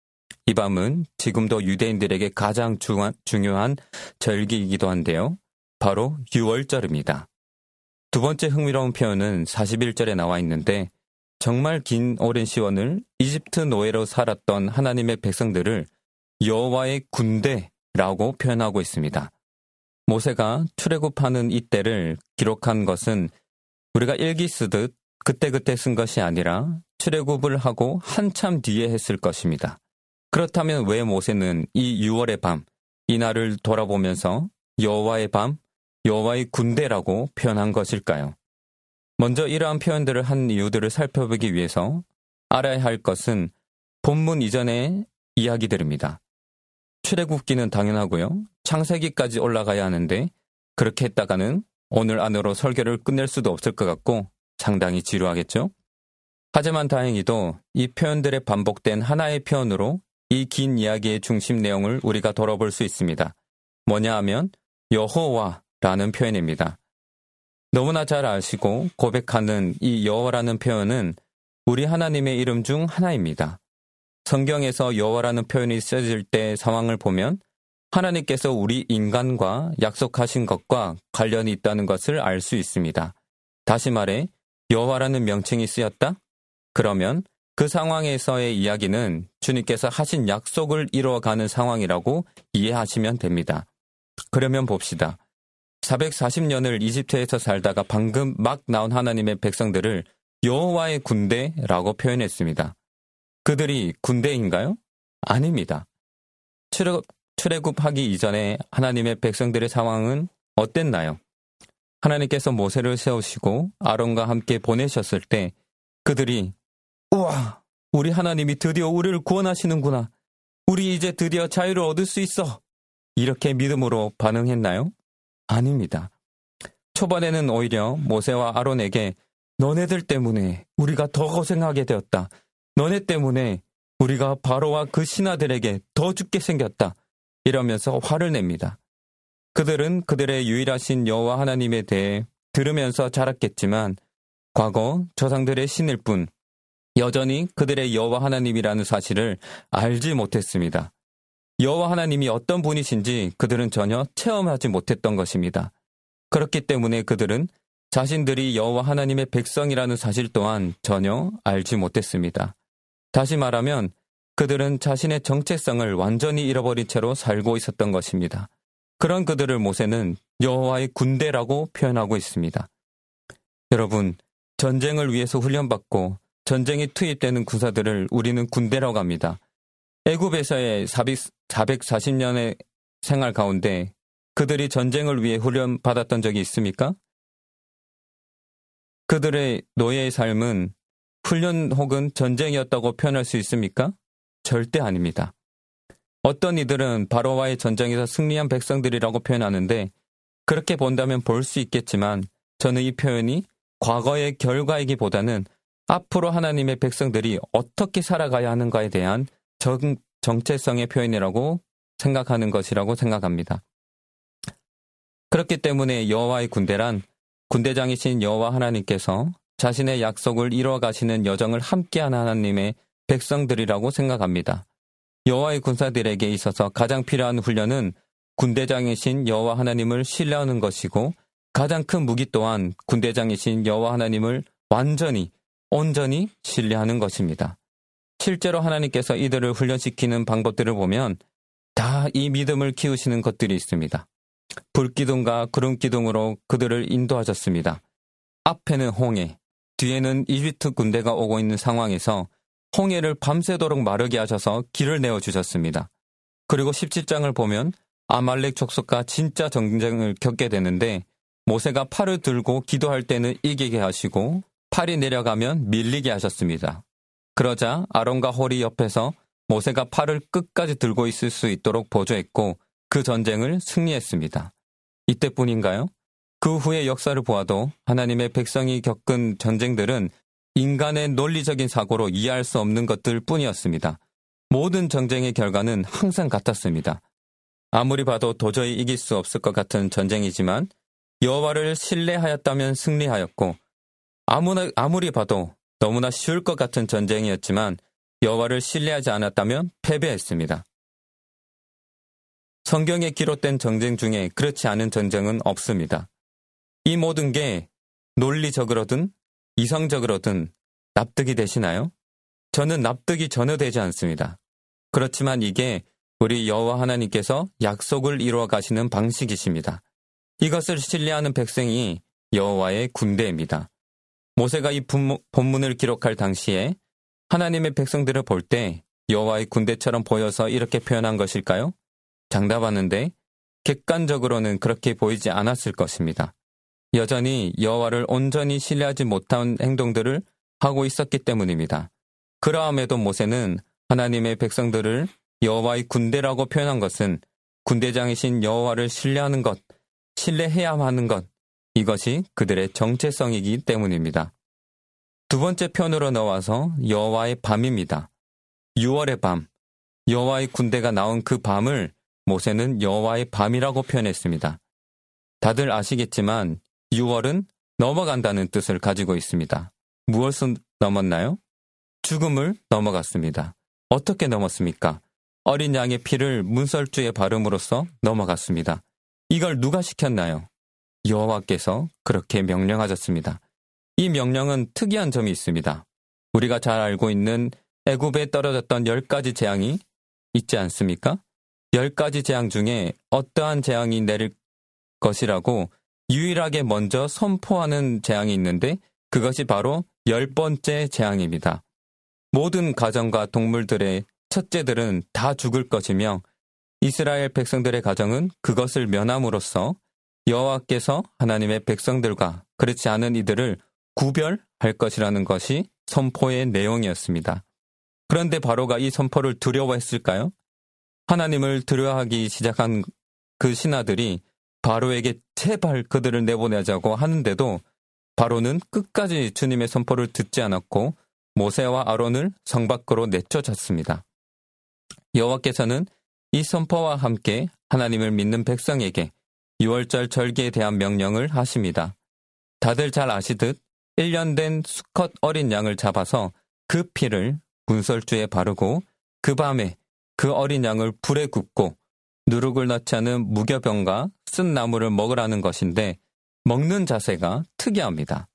밤은 지금도 유대인들에게 가장 중요한 절기이기도 한데요. 바로 유월절입니다. 두 번째 흥미로운 표현은 41절에 나와 있는데 정말 긴 오랜 시원을 이집트 노예로 살았던 하나님의 백성들을 여호와의 군대라고 표현하고 있습니다. 모세가 출애굽하는 이때를 기록한 것은 우리가 일기 쓰듯 그때그때 쓴 것이 아니라 출애굽을 하고 한참 뒤에 했을 것입니다. 그렇다면 왜 모세는 이 6월의 밤, 이 날을 돌아보면서 여호와의 밤, 여호와의 군대라고 표현한 것일까요? 먼저 이러한 표현들을 한 이유들을 살펴보기 위해서 알아야 할 것은 본문 이전의 이야기들입니다. 출애굽기는 당연하고요. 창세기까지 올라가야 하는데 그렇게 했다가는 오늘 안으로 설교를 끝낼 수도 없을 것 같고 상당히 지루하겠죠? 하지만 다행히도 이 표현들의 반복된 하나의 표현으로 이 긴 이야기의 중심 내용을 우리가 돌아볼 수 있습니다. 뭐냐 하면 여호와라는 표현입니다. 너무나 잘 아시고 고백하는 이 여호와라는 표현은 우리 하나님의 이름 중 하나입니다. 성경에서 여호와라는 표현이 쓰여질 때 상황을 보면 하나님께서 우리 인간과 약속하신 것과 관련이 있다는 것을 알 수 있습니다. 다시 말해 여호와라는 명칭이 쓰였다? 그러면 그 상황에서의 이야기는 주님께서 하신 약속을 이루어가는 상황이라고 이해하시면 됩니다. 그러면 봅시다. 440년을 이집트에서 살다가 방금 막 나온 하나님의 백성들을 여호와의 군대라고 표현했습니다. 그들이 군대인가요? 아닙니다. 출애굽하기 이전에 하나님의 백성들의 상황은 어땠나요? 하나님께서 모세를 세우시고 아론과 함께 보내셨을 때 그들이 우와! 우리 하나님이 드디어 우리를 구원하시는구나. 우리 이제 드디어 자유를 얻을 수 있어. 이렇게 믿음으로 반응했나요? 아닙니다. 초반에는 오히려 모세와 아론에게 너네들 때문에 우리가 더 고생하게 되었다. 너네 때문에 우리가 바로와 그 신하들에게 더 죽게 생겼다. 이러면서 화를 냅니다. 그들은 그들의 유일하신 여호와 하나님에 대해 들으면서 자랐겠지만 과거 조상들의 신일 뿐 여전히 그들의 여호와 하나님이라는 사실을 알지 못했습니다. 여호와 하나님이 어떤 분이신지 그들은 전혀 체험하지 못했던 것입니다. 그렇기 때문에 그들은 자신들이 여호와 하나님의 백성이라는 사실 또한 전혀 알지 못했습니다. 다시 말하면 그들은 자신의 정체성을 완전히 잃어버린 채로 살고 있었던 것입니다. 그런 그들을 모세는 여호와의 군대라고 표현하고 있습니다. 여러분, 전쟁을 위해서 훈련받고 전쟁에 투입되는 군사들을 우리는 군대라고 합니다. 애굽에서의 440년의 생활 가운데 그들이 전쟁을 위해 훈련받았던 적이 있습니까? 그들의 노예의 삶은 훈련 혹은 전쟁이었다고 표현할 수 있습니까? 절대 아닙니다. 어떤 이들은 바로와의 전쟁에서 승리한 백성들이라고 표현하는데 그렇게 본다면 볼 수 있겠지만 저는 이 표현이 과거의 결과이기보다는 앞으로 하나님의 백성들이 어떻게 살아가야 하는가에 대한 정체성의 표현이라고 생각하는 것이라고 생각합니다. 그렇기 때문에 여호와의 군대란 군대장이신 여호와 하나님께서 자신의 약속을 이루어 가시는 여정을 함께하는 하나님의 백성들이라고 생각합니다. 여호와의 군사들에게 있어서 가장 필요한 훈련은 군대장이신 여호와 하나님을 신뢰하는 것이고 가장 큰 무기 또한 군대장이신 여호와 하나님을 온전히 신뢰하는 것입니다. 실제로 하나님께서 이들을 훈련시키는 방법들을 보면 다 이 믿음을 키우시는 것들이 있습니다. 불기둥과 구름기둥으로 그들을 인도하셨습니다. 앞에는 홍해, 뒤에는 이집트 군대가 오고 있는 상황에서 홍해를 밤새도록 마르게 하셔서 길을 내어주셨습니다. 그리고 17장을 보면 아말렉 족속과 진짜 전쟁을 겪게 되는데 모세가 팔을 들고 기도할 때는 이기게 하시고 팔이 내려가면 밀리게 하셨습니다. 그러자 아론과 홀이 옆에서 모세가 팔을 끝까지 들고 있을 수 있도록 보조했고 그 전쟁을 승리했습니다. 이때뿐인가요? 그 후의 역사를 보아도 하나님의 백성이 겪은 전쟁들은 인간의 논리적인 사고로 이해할 수 없는 것들 뿐이었습니다. 모든 전쟁의 결과는 항상 같았습니다. 아무리 봐도 도저히 이길 수 없을 것 같은 전쟁이지만 여호와를 신뢰하였다면 승리하였고 아무리 봐도 너무나 쉬울 것 같은 전쟁이었지만 여호와를 신뢰하지 않았다면 패배했습니다. 성경에 기록된 전쟁 중에 그렇지 않은 전쟁은 없습니다. 이 모든 게 논리적으로든 이성적으로든 납득이 되시나요? 저는 납득이 전혀 되지 않습니다. 그렇지만 이게 우리 여호와 하나님께서 약속을 이루어 가시는 방식이십니다. 이것을 신뢰하는 백성이 여호와의 군대입니다. 모세가 이 본문을 기록할 당시에 하나님의 백성들을 볼 때 여호와의 군대처럼 보여서 이렇게 표현한 것일까요? 장담하는데 객관적으로는 그렇게 보이지 않았을 것입니다. 여전히 여호와를 온전히 신뢰하지 못한 행동들을 하고 있었기 때문입니다. 그러함에도 모세는 하나님의 백성들을 여호와의 군대라고 표현한 것은 군대장이신 여호와를 신뢰하는 것, 신뢰해야 하는 것, 이것이 그들의 정체성이기 때문입니다. 두 번째 편으로 나와서 여호와의 밤입니다. 6월의 밤, 여호와의 군대가 나온 그 밤을 모세는 여호와의 밤이라고 표현했습니다. 다들 아시겠지만 6월은 넘어간다는 뜻을 가지고 있습니다. 무엇을 넘었나요? 죽음을 넘어갔습니다. 어떻게 넘었습니까? 어린 양의 피를 문설주에 바름으로써 넘어갔습니다. 이걸 누가 시켰나요? 여호와께서 그렇게 명령하셨습니다. 이 명령은 특이한 점이 있습니다. 우리가 잘 알고 있는 애굽에 떨어졌던 10가지 재앙이 있지 않습니까? 10가지 재앙 중에 어떠한 재앙이 내릴 것이라고 유일하게 먼저 선포하는 재앙이 있는데 그것이 바로 10번째 재앙입니다. 모든 가정과 동물들의 첫째들은 다 죽을 것이며 이스라엘 백성들의 가정은 그것을 면함으로써 여호와께서 하나님의 백성들과 그렇지 않은 이들을 구별할 것이라는 것이 선포의 내용이었습니다. 그런데 바로가 이 선포를 두려워했을까요? 하나님을 두려워하기 시작한 그 신하들이 바로에게 제발 그들을 내보내자고 하는데도 바로는 끝까지 주님의 선포를 듣지 않았고 모세와 아론을 성 밖으로 내쫓았습니다. 여호와께서는 이 선포와 함께 하나님을 믿는 백성에게 유월절 절기에 대한 명령을 하십니다. 다들 잘 아시듯 1년 된 수컷 어린 양을 잡아서 그 피를 문설주에 바르고 그 밤에 그 어린 양을 불에 굽고 누룩을 넣지 않은 무교병과 쓴 나무를 먹으라는 것인데 먹는 자세가 특이합니다.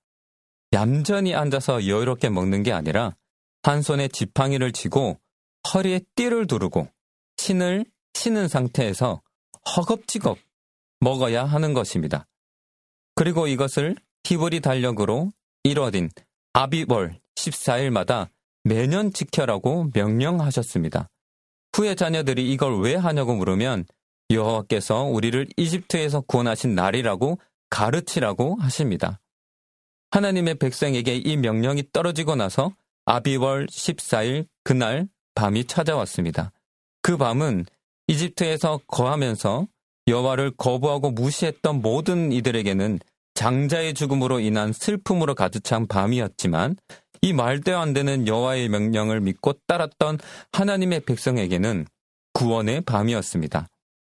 얌전히 앉아서 여유롭게 먹는 게 아니라 한 손에 지팡이를 쥐고 허리에 띠를 두르고 신을 치는 상태에서 허겁지겁 먹어야 하는 것입니다. 그리고 이것을 히브리 달력으로 1월인 아비월 14일마다 매년 지켜라고 명령하셨습니다. 후에 자녀들이 이걸 왜 하냐고 물으면 여호와께서 우리를 이집트에서 구원하신 날이라고 가르치라고 하십니다. 하나님의 백성에게 이 명령이 떨어지고 나서 아비월 14일 그날 밤이 찾아왔습니다. 그 밤은 이집트에서 거하면서 여호와를 거부하고 무시했던 모든 이들에게는 장자의 죽음으로 인한 슬픔으로 가득 찬 밤이었지만 이 말도 안 되는 여호와의 명령을 믿고 따랐던 하나님의 백성에게는 구원의 밤이었습니다.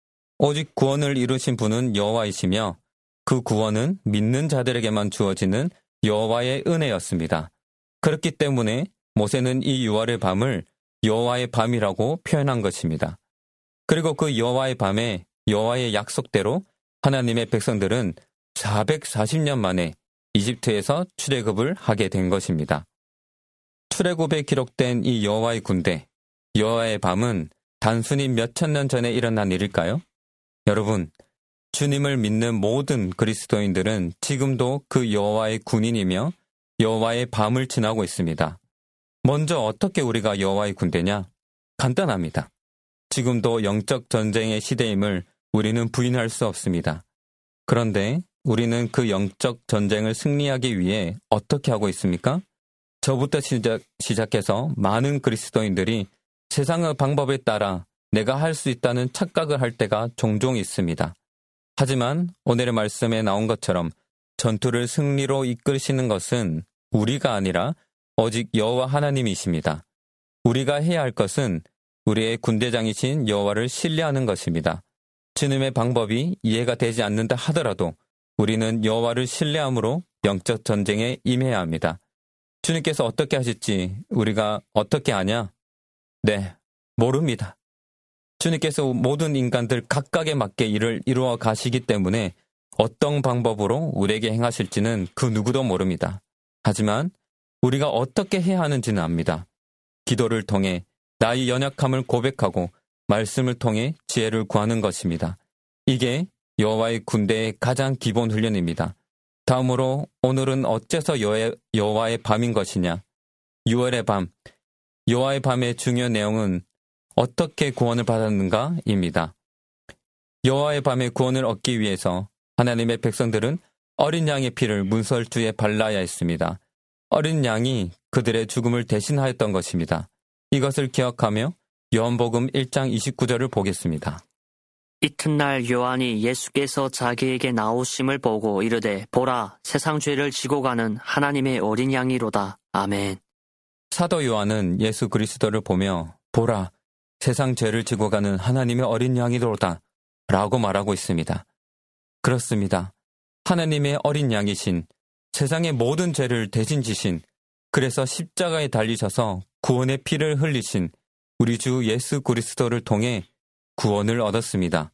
오직 구원을 이루신 분은 여호와이시며 그 구원은 믿는 자들에게만 주어지는 여호와의 은혜였습니다. 그렇기 때문에 모세는 이 6월의 밤을 여호와의 밤이라고 표현한 것입니다. 그리고 그 여호와의 밤에 여호와의 약속대로 하나님의 백성들은 440년 만에 이집트에서 출애굽을 하게 된 것입니다. 출애굽에 기록된 이 여호와의 군대, 여호와의 밤은 단순히 몇천 년 전에 일어난 일일까요? 여러분, 주님을 믿는 모든 그리스도인들은 지금도 그 여호와의 군인이며 여호와의 밤을 지나고 있습니다. 먼저 어떻게 우리가 여호와의 군대냐? 간단합니다. 지금도 영적 전쟁의 시대임을 우리는 부인할 수 없습니다. 그런데 우리는 그 영적 전쟁을 승리하기 위해 어떻게 하고 있습니까? 저부터 시작해서 많은 그리스도인들이 세상의 방법에 따라 내가 할 수 있다는 착각을 할 때가 종종 있습니다. 하지만 오늘의 말씀에 나온 것처럼 전투를 승리로 이끄시는 것은 우리가 아니라 오직 여호와 하나님이십니다. 우리가 해야 할 것은 우리의 군대장이신 여호와를 신뢰하는 것입니다. 주님의 방법이 이해가 되지 않는다 하더라도 우리는 여호와를 신뢰함으로 영적 전쟁에 임해야 합니다. 주님께서 어떻게 하실지 우리가 어떻게 아냐? 네, 모릅니다. 주님께서 모든 인간들 각각에 맞게 일을 이루어 가시기 때문에 어떤 방법으로 우리에게 행하실지는 그 누구도 모릅니다. 하지만 우리가 어떻게 해야 하는지는 압니다. 기도를 통해 나의 연약함을 고백하고 말씀을 통해 지혜를 구하는 것입니다. 이게 여호와의 군대의 가장 기본 훈련입니다. 다음으로 오늘은 어째서 여호와의 밤인 것이냐? 6월의 밤, 여호와의 밤의 중요한 내용은 어떻게 구원을 받았는가입니다. 여호와의 밤의 구원을 얻기 위해서 하나님의 백성들은 어린 양의 피를 문설주에 발라야 했습니다. 어린 양이 그들의 죽음을 대신하였던 것입니다. 이것을 기억하며 요한복음 1장 29절을 보겠습니다. 이튿날 요한이 예수께서 자기에게 나오심을 보고 이르되 보라 세상 죄를 지고 가는 하나님의 어린 양이로다. 아멘. 사도 요한은 예수 그리스도를 보며 보라 세상 죄를 지고 가는 하나님의 어린 양이로다 라고 말하고 있습니다. 그렇습니다. 하나님의 어린 양이신 세상의 모든 죄를 대신 지신 그래서 십자가에 달리셔서 구원의 피를 흘리신 우리 주 예수 그리스도를 통해 구원을 얻었습니다.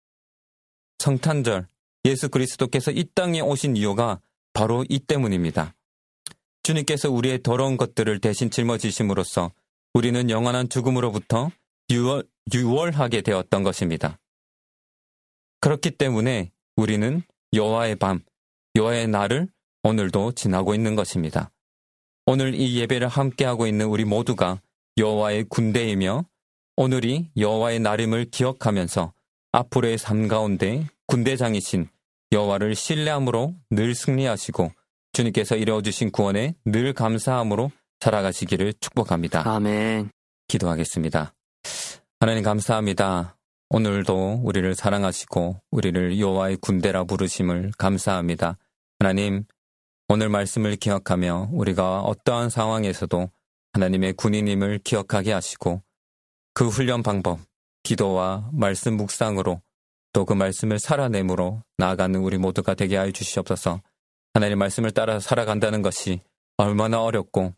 성탄절, 예수 그리스도께서 이 땅에 오신 이유가 바로 이 때문입니다. 주님께서 우리의 더러운 것들을 대신 짊어지심으로써 우리는 영원한 죽음으로부터 유월하게 되었던 것입니다. 그렇기 때문에 우리는 여호와의 밤, 여호와의 날을 오늘도 지나고 있는 것입니다. 오늘 이 예배를 함께하고 있는 우리 모두가 여호와의 군대이며 오늘이 여호와의 날임을 기억하면서 앞으로의 삶 가운데 군대장이신 여호와를 신뢰함으로 늘 승리하시고 주님께서 이루어주신 구원에 늘 감사함으로 살아가시기를 축복합니다. 아멘. 기도하겠습니다. 하나님 감사합니다. 오늘도 우리를 사랑하시고 우리를 여호와의 군대라 부르심을 감사합니다. 하나님, 오늘 말씀을 기억하며 우리가 어떠한 상황에서도 하나님의 군인임을 기억하게 하시고 그 훈련 방법, 기도와 말씀 묵상으로 또 그 말씀을 살아내므로 나아가는 우리 모두가 되게 하여 주시옵소서. 하나님의 말씀을 따라 살아간다는 것이 얼마나 어렵고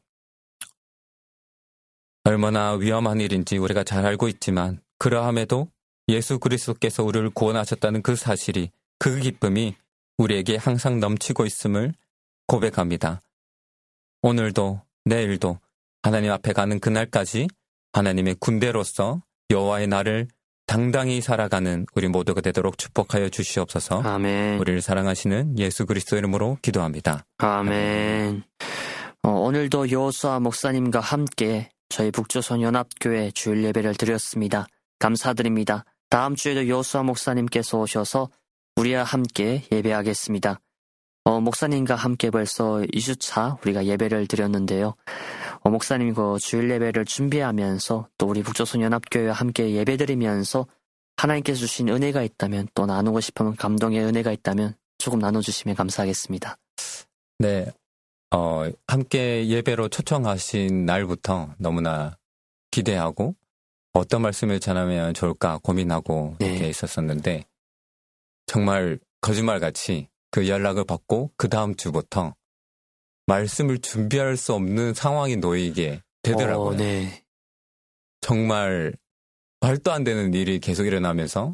얼마나 위험한 일인지 우리가 잘 알고 있지만 그러함에도 예수 그리스도께서 우리를 구원하셨다는 그 사실이, 그 기쁨이 우리에게 항상 넘치고 있음을 고백합니다. 오늘도 내일도 하나님 앞에 가는 그날까지 하나님의 군대로서 여호와의 날을 당당히 살아가는 우리 모두가 되도록 축복하여 주시옵소서. 아멘. 우리를 사랑하시는 예수 그리스도 이름으로 기도합니다. 아멘. 오늘도 여호수아 목사님과 함께 저희 북조선연합교회 주일 예배를 드렸습니다. 감사드립니다. 다음 주에도 여호수아 목사님께서 오셔서 우리와 함께 예배하겠습니다. 목사님과 함께 벌써 2주차 우리가 예배를 드렸는데요. 목사님 그 주일 예배를 준비하면서 또 우리 북조선연합교회와 함께 예배드리면서 하나님께서 주신 은혜가 있다면, 또 나누고 싶은 감동의 은혜가 있다면 조금 나눠주시면 감사하겠습니다. 네, 함께 예배로 초청하신 날부터 너무나 기대하고 어떤 말씀을 전하면 좋을까 고민하고 이렇게 있었었는데 정말 거짓말같이 그 연락을 받고 그 다음 주부터 말씀을 준비할 수 없는 상황이 놓이게 되더라고요. 네. 정말 말도 안 되는 일이 계속 일어나면서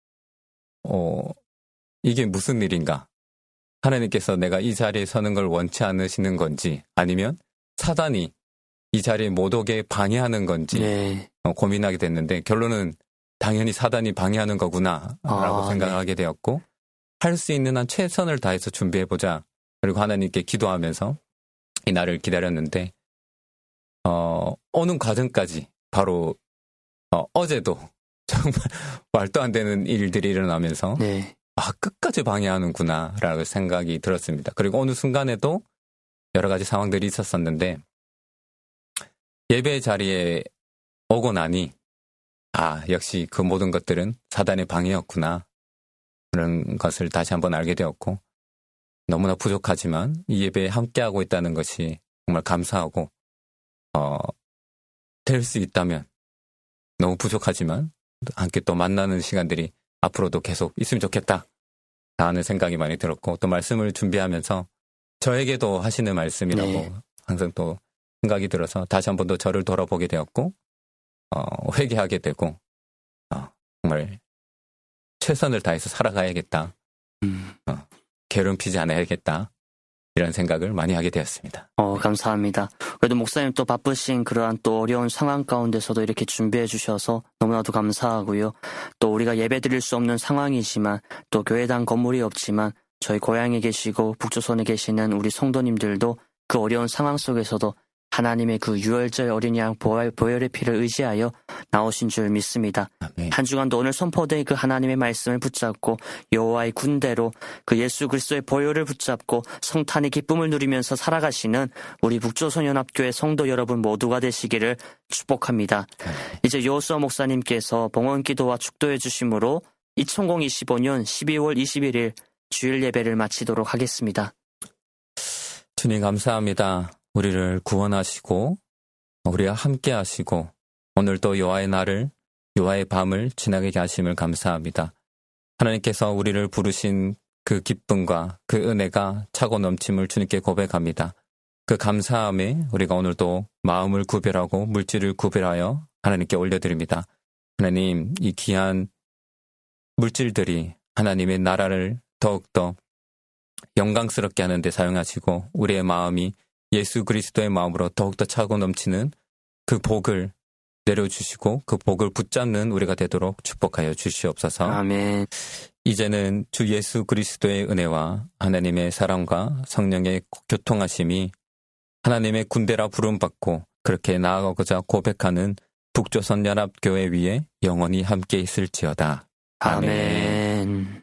이게 무슨 일인가? 하나님께서 내가 이 자리에 서는 걸 원치 않으시는 건지, 아니면 사단이 이 자리에 못 오게 방해하는 건지 고민하게 됐는데 결론은 당연히 사단이 방해하는 거구나 라고 생각하게 되었고, 할 수 있는 한 최선을 다해서 준비해보자. 그리고 하나님께 기도하면서 이 날을 기다렸는데 오는 과정까지 바로 어제도 정말 말도 안 되는 일들이 일어나면서 끝까지 방해하는구나 라고 생각이 들었습니다. 그리고 어느 순간에도 여러 가지 상황들이 있었었는데 예배 자리에 오고 나니 역시 그 모든 것들은 사단의 방해였구나, 그런 것을 다시 한번 알게 되었고, 너무나 부족하지만 이 예배에 함께하고 있다는 것이 정말 감사하고 될 수 있다면, 너무 부족하지만 함께 또 만나는 시간들이 앞으로도 계속 있으면 좋겠다 하는 생각이 많이 들었고, 또 말씀을 준비하면서 저에게도 하시는 말씀이라고 항상 또 생각이 들어서 다시 한 번 더 저를 돌아보게 되었고 회개하게 되고 정말 최선을 다해서 살아가야겠다, 게으름피지 않아야겠다, 이런 생각을 많이 하게 되었습니다. 감사합니다. 그래도 목사님 또 바쁘신 그러한 또 어려운 상황 가운데서도 이렇게 준비해 주셔서 너무나도 감사하고요. 또 우리가 예배 드릴 수 없는 상황이지만, 또 교회당 건물이 없지만 저희 고향에 계시고 북조선에 계시는 우리 성도님들도 그 어려운 상황 속에서도 하나님의 그 유월절 어린 양 보혈의 피를 의지하여 나오신 줄 믿습니다. 한 주간도 오늘 선포된 그 하나님의 말씀을 붙잡고 여호와의 군대로 그 예수 그리스도의 보혈을 붙잡고 성탄의 기쁨을 누리면서 살아가시는 우리 북조선연합교회 성도 여러분 모두가 되시기를 축복합니다. 이제 여호수아 목사님께서 봉헌기도와 축도해 주심으로 2025년 12월 21일 주일 예배를 마치도록 하겠습니다. 주님 감사합니다. 우리를 구원하시고 우리와 함께 하시고 오늘도 여호와의 날을, 여호와의 밤을 지나게 하심을 감사합니다. 하나님께서 우리를 부르신 그 기쁨과 그 은혜가 차고 넘침을 주님께 고백합니다. 그 감사함에 우리가 오늘도 마음을 구별하고 물질을 구별하여 하나님께 올려드립니다. 하나님, 이 귀한 물질들이 하나님의 나라를 더욱더 영광스럽게 하는 데 사용하시고 우리의 마음이 예수 그리스도의 마음으로 더욱더 차고 넘치는 그 복을 내려주시고 그 복을 붙잡는 우리가 되도록 축복하여 주시옵소서. 아멘. 이제는 주 예수 그리스도의 은혜와 하나님의 사랑과 성령의 교통하심이 하나님의 군대라 부름받고 그렇게 나아가고자 고백하는 북조선 연합교회 위에 영원히 함께 있을지어다. 아멘.